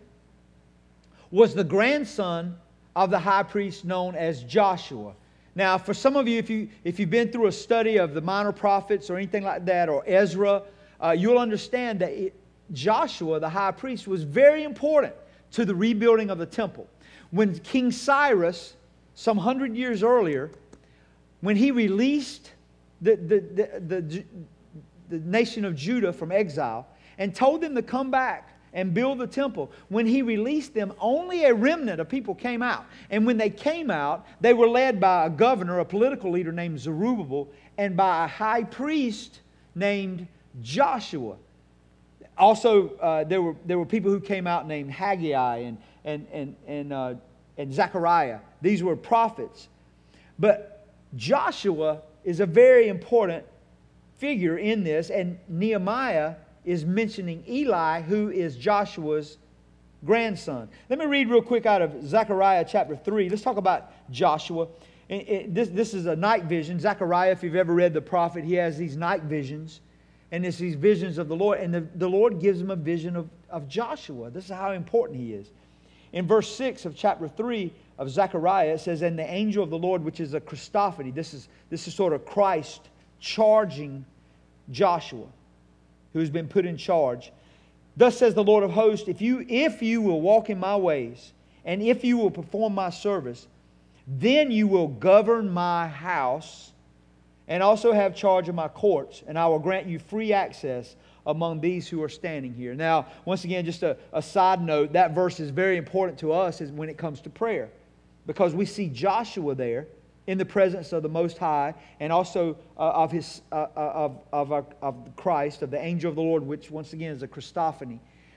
was the grandson of the high priest known as Joshua. Now, for some of you, if you've been through a study of the minor prophets or anything like that, or Ezra, you'll understand that Joshua, the high priest, was very important to the rebuilding of the temple. When King Cyrus, some 100 years earlier, when he released the nation of Judah from exile and told them to come back and build the temple. When he released them, only a remnant of people came out. And when they came out, they were led by a governor, a political leader named Zerubbabel, and by a high priest named Joshua. Also, there were people who came out named Haggai and Zechariah. These were prophets. But Joshua is a very important figure in this, and Nehemiah is mentioning Eli, who is Joshua's grandson. Let me read real quick out of Zechariah chapter 3. Let's talk about Joshua. This is a night vision. Zechariah, if you've ever read the prophet, he has these night visions. And it's these visions of the Lord. And the Lord gives him a vision of Joshua. This is how important he is. In verse 6 of chapter 3 of Zechariah, it says, "And the angel of the Lord," which is a Christophany. This is sort of Christ charging Joshua, who's been put in charge. "Thus says the Lord of hosts, if you will walk in my ways, and if you will perform my service, then you will govern my house, and also have charge of my courts, and I will grant you free access among these who are standing here." Now, once again, just a side note, that verse is very important to us when it comes to prayer, because we see Joshua there in the presence of the Most High, and also of Christ, of the angel of the Lord, which once again is a Christophany.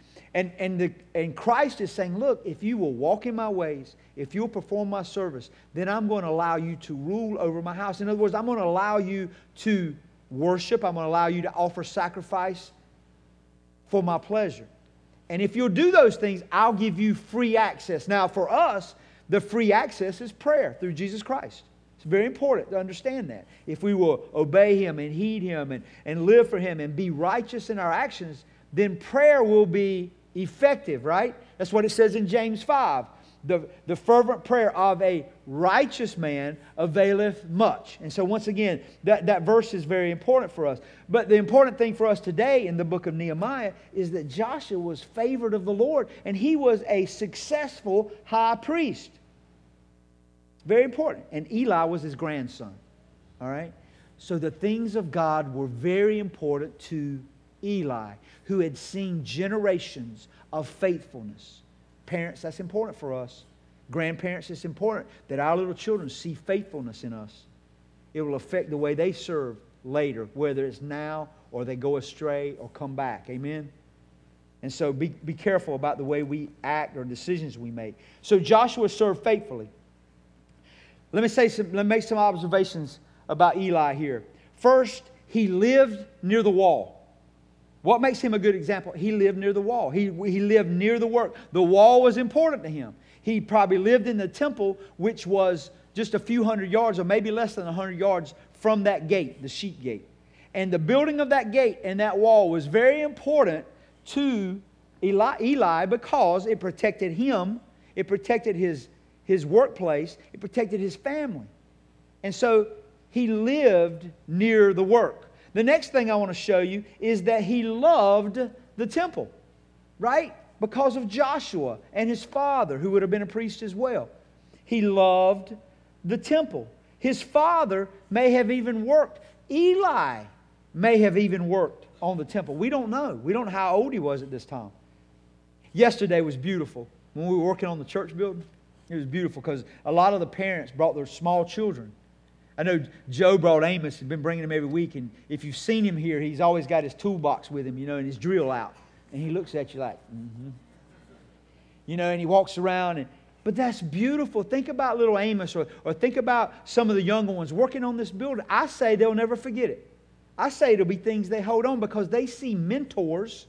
And Christ is saying, look, if you will walk in my ways, if you'll perform my service, then I'm going to allow you to rule over my house. In other words, I'm going to allow you to worship. I'm going to allow you to offer sacrifice for my pleasure. And if you'll do those things, I'll give you free access. Now, for us, the free access is prayer through Jesus Christ. It's very important to understand that. If we will obey Him and heed Him and live for Him and be righteous in our actions, then prayer will be effective, right? That's what it says in James 5. The fervent prayer of a righteous man availeth much. And so once again, that verse is very important for us. But the important thing for us today in the book of Nehemiah is that Joshua was favored of the Lord, and he was a successful high priest. Very important. And Eli was his grandson. All right? So the things of God were very important to Eli, who had seen generations of faithfulness. Parents, that's important for us. Grandparents, it's important that our little children see faithfulness in us. It will affect the way they serve later, whether it's now or they go astray or come back. Amen? And so be careful about the way we act or decisions we make. So Joshua served faithfully. Let me make some observations about Eli here. First, he lived near the wall. What makes him a good example? He lived near the wall. He lived near the work. The wall was important to him. He probably lived in the temple, which was just a few hundred yards or maybe less than 100 yards from that gate, the sheep gate. And the building of that gate and that wall was very important to Eli because it protected him, it protected his workplace, it protected his family. And so he lived near the work. The next thing I want to show you is that he loved the temple, right? Because of Joshua and his father, who would have been a priest as well. He loved the temple. His father may have even worked. Eli may have even worked on the temple. We don't know. We don't know how old he was at this time. Yesterday was beautiful. When we were working on the church building, it was beautiful because a lot of the parents brought their small children. I know Joe brought Amos. He's been bringing him every week. And if you've seen him here, he's always got his toolbox with him, and his drill out. And he looks at you like, and he walks around. But that's beautiful. Think about little Amos or think about some of the younger ones working on this building. I say they'll never forget it. I say it'll be things they hold on because they see mentors,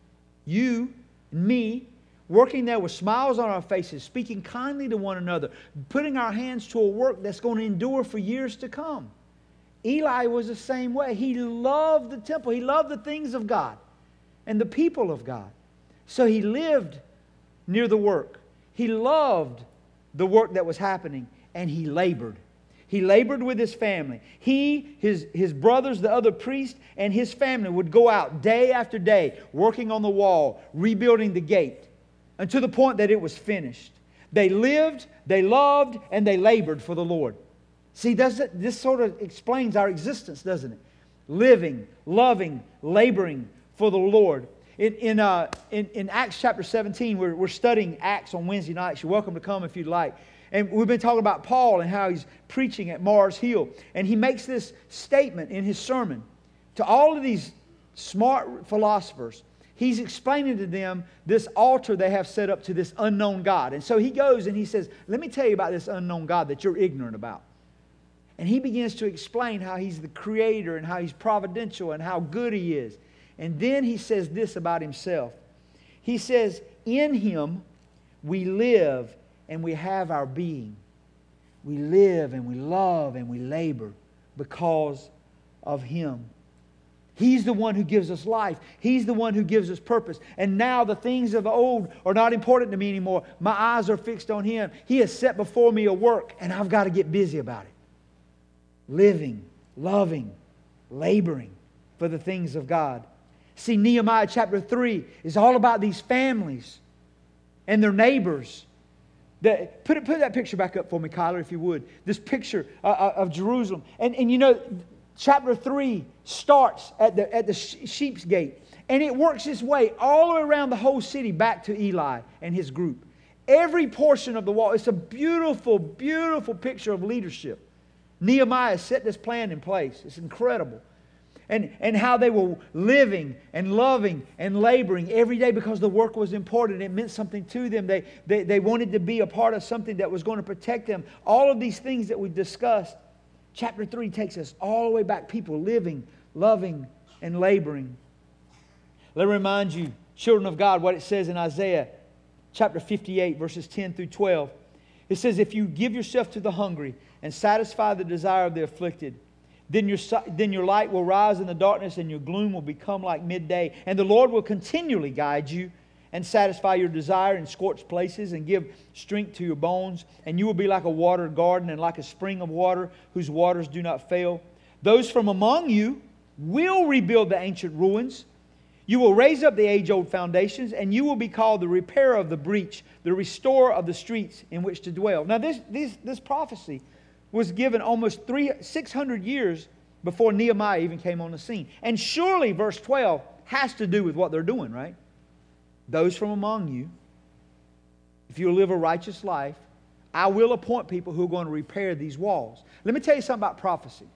you and me, working there with smiles on our faces, speaking kindly to one another, putting our hands to a work that's going to endure for years to come. Eli was the same way. He loved the temple. He loved the things of God and the people of God. So he lived near the work. He loved the work that was happening, and he labored. He labored with his family. He, his brothers, the other priests, and his family would go out day after day, working on the wall, rebuilding the gate, and to the point that it was finished. They lived, they loved, and they labored for the Lord. See, this sort of explains our existence, doesn't it? Living, loving, laboring for the Lord. In Acts chapter 17, we're studying Acts on Wednesday nights. You're welcome to come if you'd like. And we've been talking about Paul and how he's preaching at Mars Hill. And he makes this statement in his sermon to all of these smart philosophers. He's explaining to them this altar they have set up to this unknown God. And so he goes and he says, let me tell you about this unknown God that you're ignorant about. And he begins to explain how he's the creator and how he's providential and how good he is. And then he says this about himself. He says, in him we live and we have our being. We live and we love and we labor because of him. He's the one who gives us life. He's the one who gives us purpose. And now the things of the old are not important to me anymore. My eyes are fixed on him. He has set before me a work, and I've got to get busy about it. Living, loving, laboring for the things of God. See, Nehemiah chapter 3 is all about these families and their neighbors. Put that picture back up for me, Kyler, if you would. This picture of Jerusalem. And chapter 3 starts at the sheep's gate. And it works its way all the way around the whole city back to Eli and his group. Every portion of the wall. It's a beautiful, beautiful picture of leadership. Nehemiah set this plan in place. It's incredible. And how they were living and loving and laboring every day because the work was important. It meant something to them. They wanted to be a part of something that was going to protect them. All of these things that we discussed. Chapter 3 takes us all the way back. People living, loving, and laboring. Let me remind you, children of God, what it says in Isaiah chapter 58, verses 10 through 12. It says, if you give yourself to the hungry and satisfy the desire of the afflicted, then your light will rise in the darkness and your gloom will become like midday. And the Lord will continually guide you and satisfy your desire in scorched places and give strength to your bones. And you will be like a watered garden and like a spring of water whose waters do not fail. Those from among you will rebuild the ancient ruins. You will raise up the age-old foundations, and you will be called the repairer of the breach, the restorer of the streets in which to dwell. Now this prophecy was given almost 600 years before Nehemiah even came on the scene. And surely verse 12 has to do with what they're doing, right? Those from among you, if you live a righteous life, I will appoint people who are going to repair these walls. Let me tell you something about prophecy.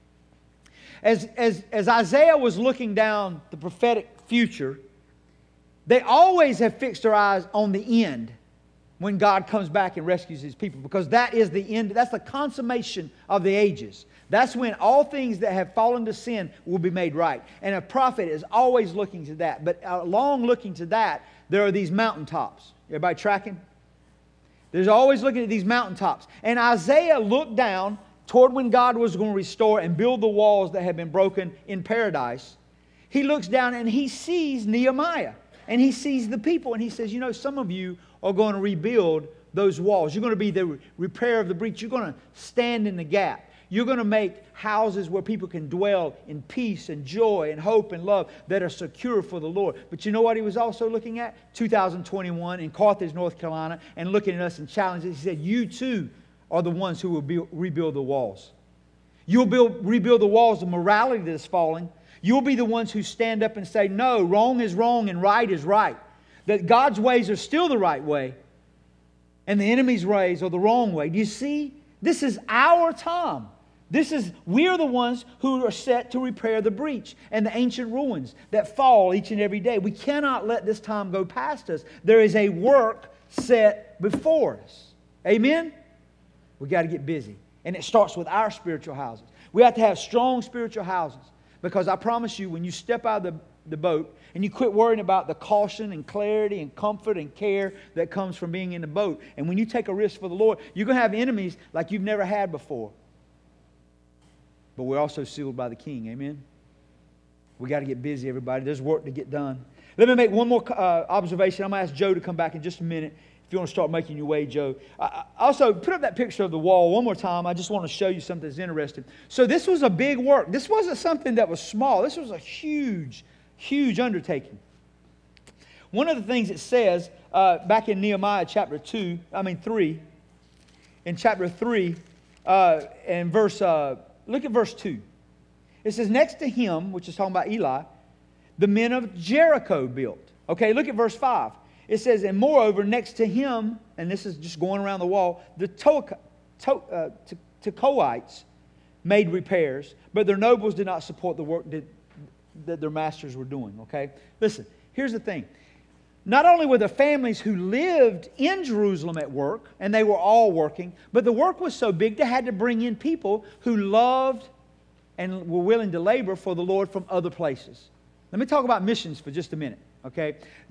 As Isaiah was looking down the prophetic future, they always have fixed their eyes on the end when God comes back and rescues His people, because that is the end. That's the consummation of the ages. That's when all things that have fallen to sin will be made right. And a prophet is always looking to that. But along looking to that, there are these mountaintops. Everybody tracking? There's always looking at these mountaintops. And Isaiah looked down toward when God was going to restore and build the walls that had been broken in paradise. He looks down and he sees Nehemiah. And he sees the people. And he says, you know, some of you are going to rebuild those walls. You're going to be the repair of the breach. You're going to stand in the gap. You're going to make houses where people can dwell in peace and joy and hope and love that are secure for the Lord. But you know what he was also looking at? 2021 in Carthage, North Carolina, and looking at us and challenging us. He said, you too are the ones who will rebuild the walls. You'll rebuild the walls of morality that is falling. You'll be the ones who stand up and say, no, wrong is wrong and right is right. That God's ways are still the right way and the enemy's ways are the wrong way. Do you see? This is our time. We're the ones who are set to repair the breach and the ancient ruins that fall each and every day. We cannot let this time go past us. There is a work set before us. Amen? We got to get busy. And it starts with our spiritual houses. We have to have strong spiritual houses. Because I promise you, when you step out of the boat and you quit worrying about the caution and clarity and comfort and care that comes from being in the boat, and when you take a risk for the Lord, you're going to have enemies like you've never had before. But we're also sealed by the King. Amen? We got to get busy, everybody. There's work to get done. Let me make one more observation. I'm going to ask Joe to come back in just a minute. If you want to start making your way, Joe. Also, put up that picture of the wall one more time. I just want to show you something that's interesting. So this was a big work. This wasn't something that was small. This was a huge, huge undertaking. One of the things it says back in Nehemiah chapter 3, in chapter 3 and verse... look at verse 2. It says, next to him, which is talking about Eli, the men of Jericho built. Okay, look at verse 5. It says, and moreover, next to him, and this is just going around the wall, the Tekoites made repairs, but their nobles did not support the work that their masters were doing. Okay? Listen, here's the thing. Not only were the families who lived in Jerusalem at work, and they were all working, but the work was so big they had to bring in people who loved and were willing to labor for the Lord from other places. Let me talk about missions for just a minute. Okay,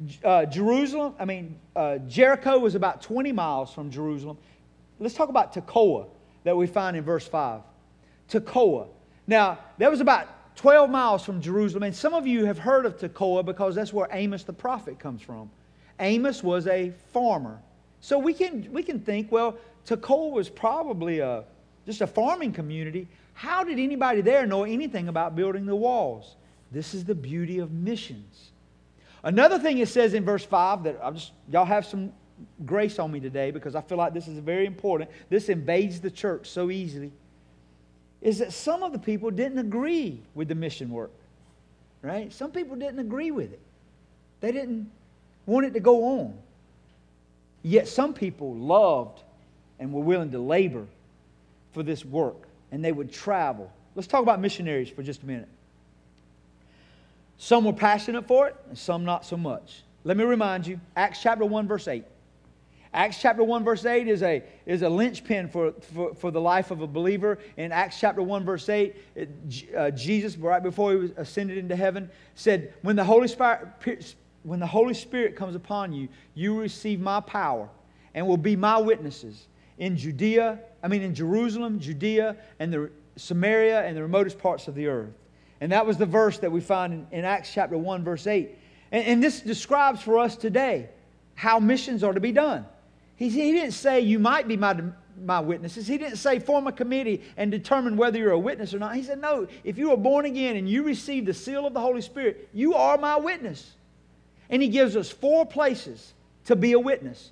Jericho was about 20 miles from Jerusalem. Let's talk about Tekoa that we find in verse 5. Tekoa. Now, that was about 12 miles from Jerusalem, and some of you have heard of Tekoa because that's where Amos the prophet comes from. Amos was a farmer. So we can think, well, Tekoa was probably just a farming community. How did anybody there know anything about building the walls? This is the beauty of missions. Another thing it says in verse 5 that y'all have some grace on me today because I feel like this is very important. This invades the church so easily. Is that some of the people didn't agree with the mission work. Right? Some people didn't agree with it. They didn't want it to go on. Yet some people loved and were willing to labor for this work. And they would travel. Let's talk about missionaries for just a minute. Some were passionate for it, and some not so much. Let me remind you, Acts chapter 1, verse 8. Acts chapter 1, verse 8 is a linchpin for the life of a believer. In Acts chapter 1, verse 8, Jesus, right before he was ascended into heaven, said, when the Holy Spirit comes upon you, you will receive my power and will be my witnesses in Jerusalem, Judea, and Samaria, and the remotest parts of the earth. And that was the verse that we find in Acts chapter 1, verse 8. And this describes for us today how missions are to be done. He didn't say you might be my witnesses. He didn't say form a committee and determine whether you're a witness or not. He said, no, if you are born again and you receive the seal of the Holy Spirit, you are my witness. And He gives us 4 places to be a witness.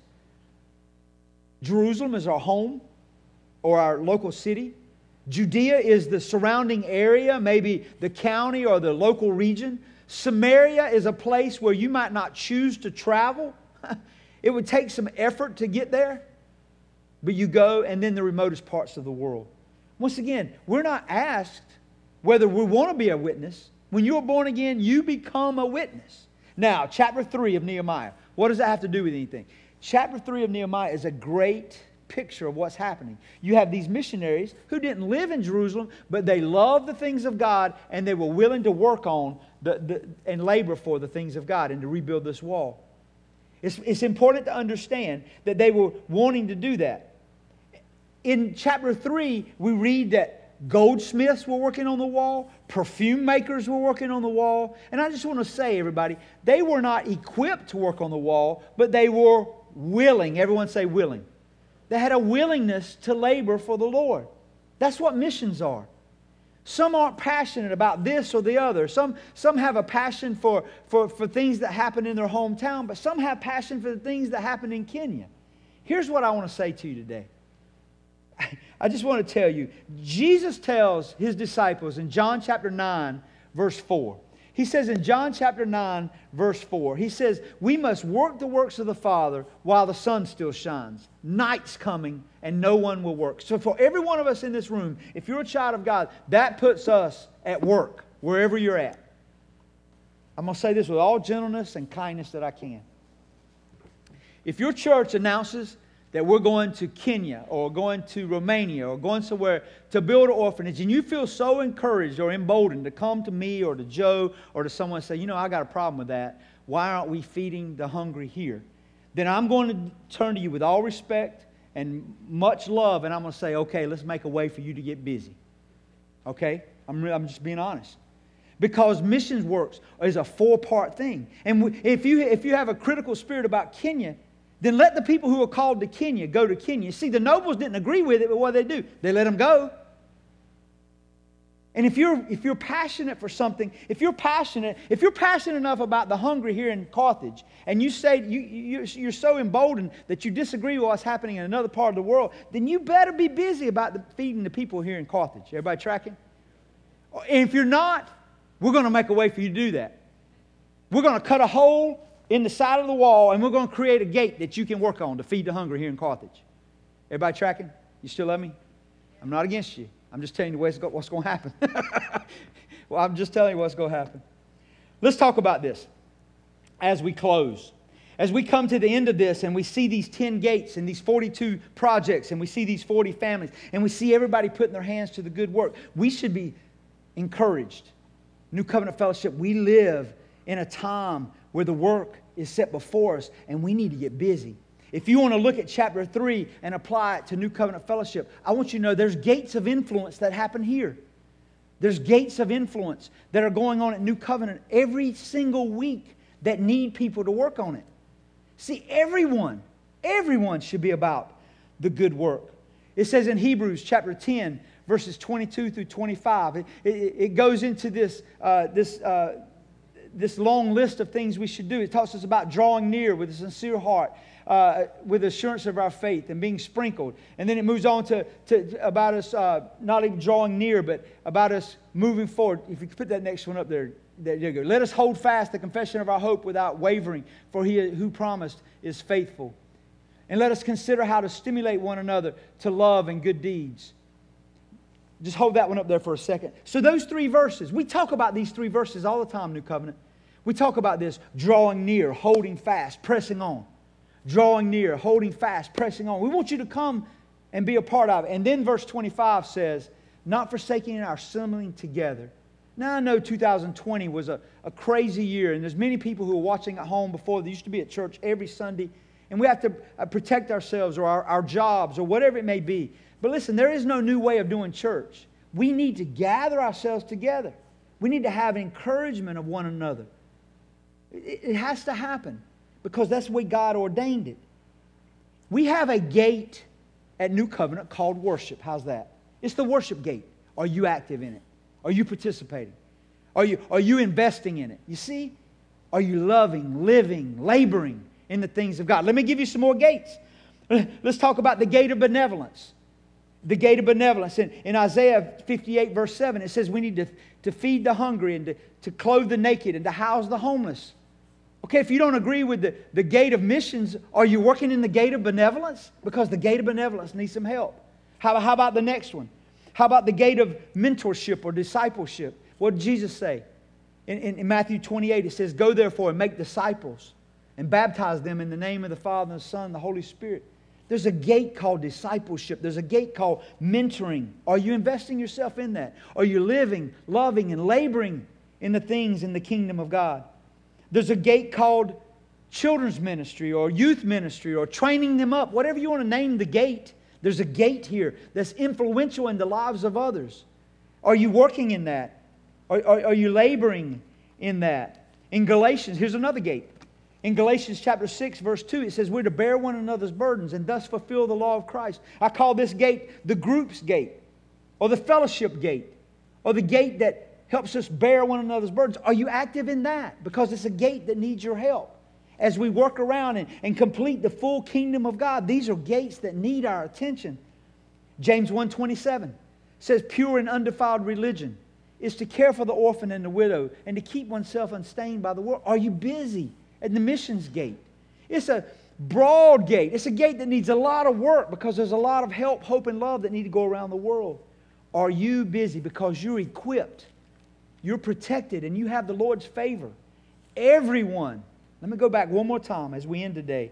Jerusalem is our home or our local city. Judea is the surrounding area, maybe the county or the local region. Samaria is a place where you might not choose to travel. It would take some effort to get there. But you go, and then the remotest parts of the world. Once again, we're not asked whether we want to be a witness. When you're born again, you become a witness. Now, chapter 3 of Nehemiah. What does that have to do with anything? Chapter 3 of Nehemiah is a great picture of what's happening. You have these missionaries who didn't live in Jerusalem, but they loved the things of God, and they were willing to work on and labor for the things of God and to rebuild this wall. It's important to understand that they were wanting to do that. In chapter 3, we read that goldsmiths were working on the wall, perfume makers were working on the wall. And I just want to say, everybody, they were not equipped to work on the wall, but they were willing. Everyone say willing. They had a willingness to labor for the Lord. That's what missions are. Some aren't passionate about this or the other. Some have a passion for things that happen in their hometown, but some have passion for the things that happen in Kenya. Here's what I want to say to you today. I just want to tell you, Jesus tells His disciples in John chapter 9, verse 4. He says in John chapter 9, verse 4, He says, we must work the works of the Father while the sun still shines. Night's coming and no one will work. So for every one of us in this room, if you're a child of God, that puts us at work, wherever you're at. I'm going to say this with all gentleness and kindness that I can. If your church announces that we're going to Kenya or going to Romania or going somewhere to build an orphanage, and you feel so encouraged or emboldened to come to me or to Joe or to someone and say, you know, I got a problem with that. Why aren't we feeding the hungry here? Then I'm going to turn to you with all respect and much love, and I'm going to say, okay, let's make a way for you to get busy. Okay? I'm just being honest. Because missions works is a 4-part thing. And if you have a critical spirit about Kenya, then let the people who are called to Kenya go to Kenya. See, the nobles didn't agree with it, but what did they do? They let them go. And if you're passionate for something, if you're passionate enough about the hungry here in Carthage, and you say you're so emboldened that you disagree with what's happening in another part of the world, then you better be busy about feeding the people here in Carthage. Everybody tracking? And if you're not, we're going to make a way for you to do that. We're going to cut a hole in the side of the wall, and we're going to create a gate that you can work on to feed the hungry here in Carthage. Everybody tracking? You still love me? I'm not against you. I'm just telling you what's going to happen. Well, I'm just telling you what's going to happen. Let's talk about this as we close. As we come to the end of this and we see these 10 gates and these 42 projects and we see these 40 families and we see everybody putting their hands to the good work, we should be encouraged. New Covenant Fellowship, we live in a time where the work is set before us and we need to get busy. If you want to look at chapter 3 and apply it to New Covenant Fellowship, I want you to know there's gates of influence that happen here. There's gates of influence that are going on at New Covenant every single week that need people to work on it. See, everyone should be about the good work. It says in Hebrews chapter 10, verses 22 through 25, it goes into this long list of things we should do. It talks us about drawing near with a sincere heart, with assurance of our faith and being sprinkled. And then it moves on to about us not even drawing near, but about us moving forward. If you could put that next one up there. There you go. Let us hold fast the confession of our hope without wavering, for He who promised is faithful. And let us consider how to stimulate one another to love and good deeds. Just hold that one up there for a second. So those 3 verses, we talk about these 3 verses all the time, New Covenant. We talk about this, drawing near, holding fast, pressing on. Drawing near, holding fast, pressing on. We want you to come and be a part of it. And then verse 25 says, not forsaking our assembling together. Now I know 2020 was a crazy year, and there's many people who are watching at home before. They used to be at church every Sunday, and we have to protect ourselves or our jobs or whatever it may be. But listen, there is no new way of doing church. We need to gather ourselves together. We need to have encouragement of one another. It has to happen because that's the way God ordained it. We have a gate at New Covenant called worship. How's that? It's the worship gate. Are you active in it? Are you participating? Are you investing in it? You see? Are you loving, living, laboring in the things of God? Let me give you some more gates. Let's talk about the gate of benevolence. The gate of benevolence. In Isaiah 58 verse 7 it says we need to feed the hungry and to clothe the naked and to house the homeless. Okay, if you don't agree with the gate of missions, are you working in the gate of benevolence? Because the gate of benevolence needs some help. How about the next one? How about the gate of mentorship or discipleship? What did Jesus say? In Matthew 28 it says, go therefore and make disciples and baptize them in the name of the Father and the Son and the Holy Spirit. There's a gate called discipleship. There's a gate called mentoring. Are you investing yourself in that? Are you living, loving, and laboring in the things in the kingdom of God? There's a gate called children's ministry or youth ministry or training them up. Whatever you want to name the gate, there's a gate here that's influential in the lives of others. Are you working in that? Are you laboring in that? In Galatians, here's another gate. In Galatians chapter 6, verse 2, it says we're to bear one another's burdens and thus fulfill the law of Christ. I call this gate the group's gate or the fellowship gate or the gate that helps us bear one another's burdens. Are you active in that? Because it's a gate that needs your help. As we work around and complete the full kingdom of God, these are gates that need our attention. James 1:27 says pure and undefiled religion is to care for the orphan and the widow and to keep oneself unstained by the world. Are you busy at the missions gate? It's a broad gate. It's a gate that needs a lot of work because there's a lot of help, hope, and love that need to go around the world. Are you busy because you're equipped, you're protected, and you have the Lord's favor? Everyone. Let me go back one more time as we end today.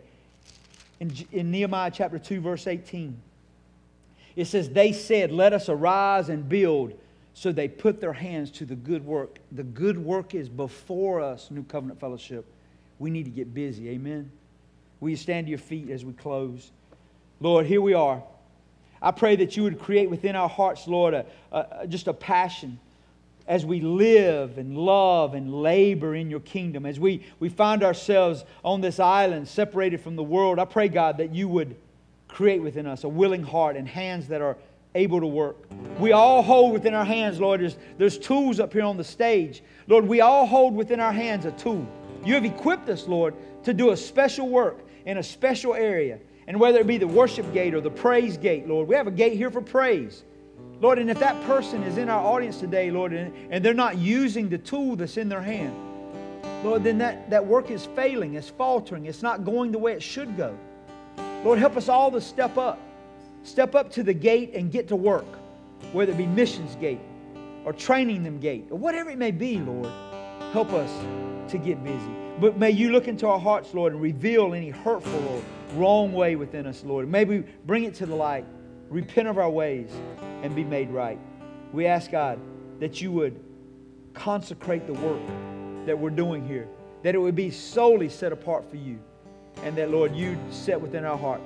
In Nehemiah chapter 2, verse 18. It says, they said, let us arise and build. So they put their hands to the good work. The good work is before us, New Covenant Fellowship. We need to get busy. Amen. Will you stand to your feet as we close? Lord, here we are. I pray that you would create within our hearts, Lord, just a passion as we live and love and labor in your kingdom. As we find ourselves on this island separated from the world, I pray, God, that you would create within us a willing heart and hands that are able to work. We all hold within our hands, Lord, there's tools up here on the stage. Lord, we all hold within our hands a tool. You have equipped us, Lord, to do a special work in a special area. And whether it be the worship gate or the praise gate, Lord, we have a gate here for praise. Lord, and if that person is in our audience today, Lord, and they're not using the tool that's in their hand, Lord, then that work is failing, it's faltering, it's not going the way it should go. Lord, help us all to step up. Step up to the gate and get to work, whether it be missions gate or training them gate or whatever it may be, Lord. Help us to get busy. But may you look into our hearts, Lord, and reveal any hurtful or wrong way within us, Lord. May we bring it to the light, repent of our ways, and be made right. We ask, God, that you would consecrate the work that we're doing here, that it would be solely set apart for you, and that, Lord, you'd set within our hearts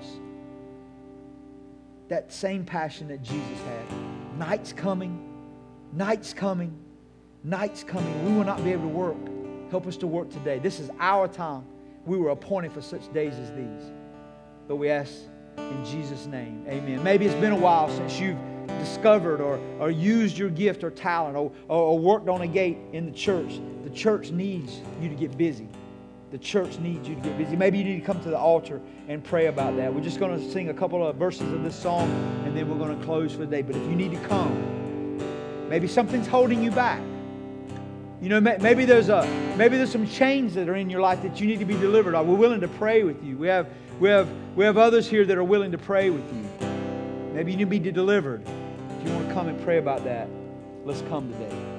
that same passion that Jesus had. Night's coming, night's coming, night's coming. We will not be able to work. Help us to work today. This is our time. We were appointed for such days as these. But we ask in Jesus' name, amen. Maybe it's been a while since you've discovered or used your gift or talent or worked on a gate in the church. The church needs you to get busy. The church needs you to get busy. Maybe you need to come to the altar and pray about that. We're just going to sing a couple of verses of this song and then we're going to close for the day. But if you need to come, maybe something's holding you back. You know, maybe there's some chains that are in your life that you need to be delivered of. We're willing to pray with you. We have others here that are willing to pray with you. Maybe you need to be delivered. If you want to come and pray about that, let's come today.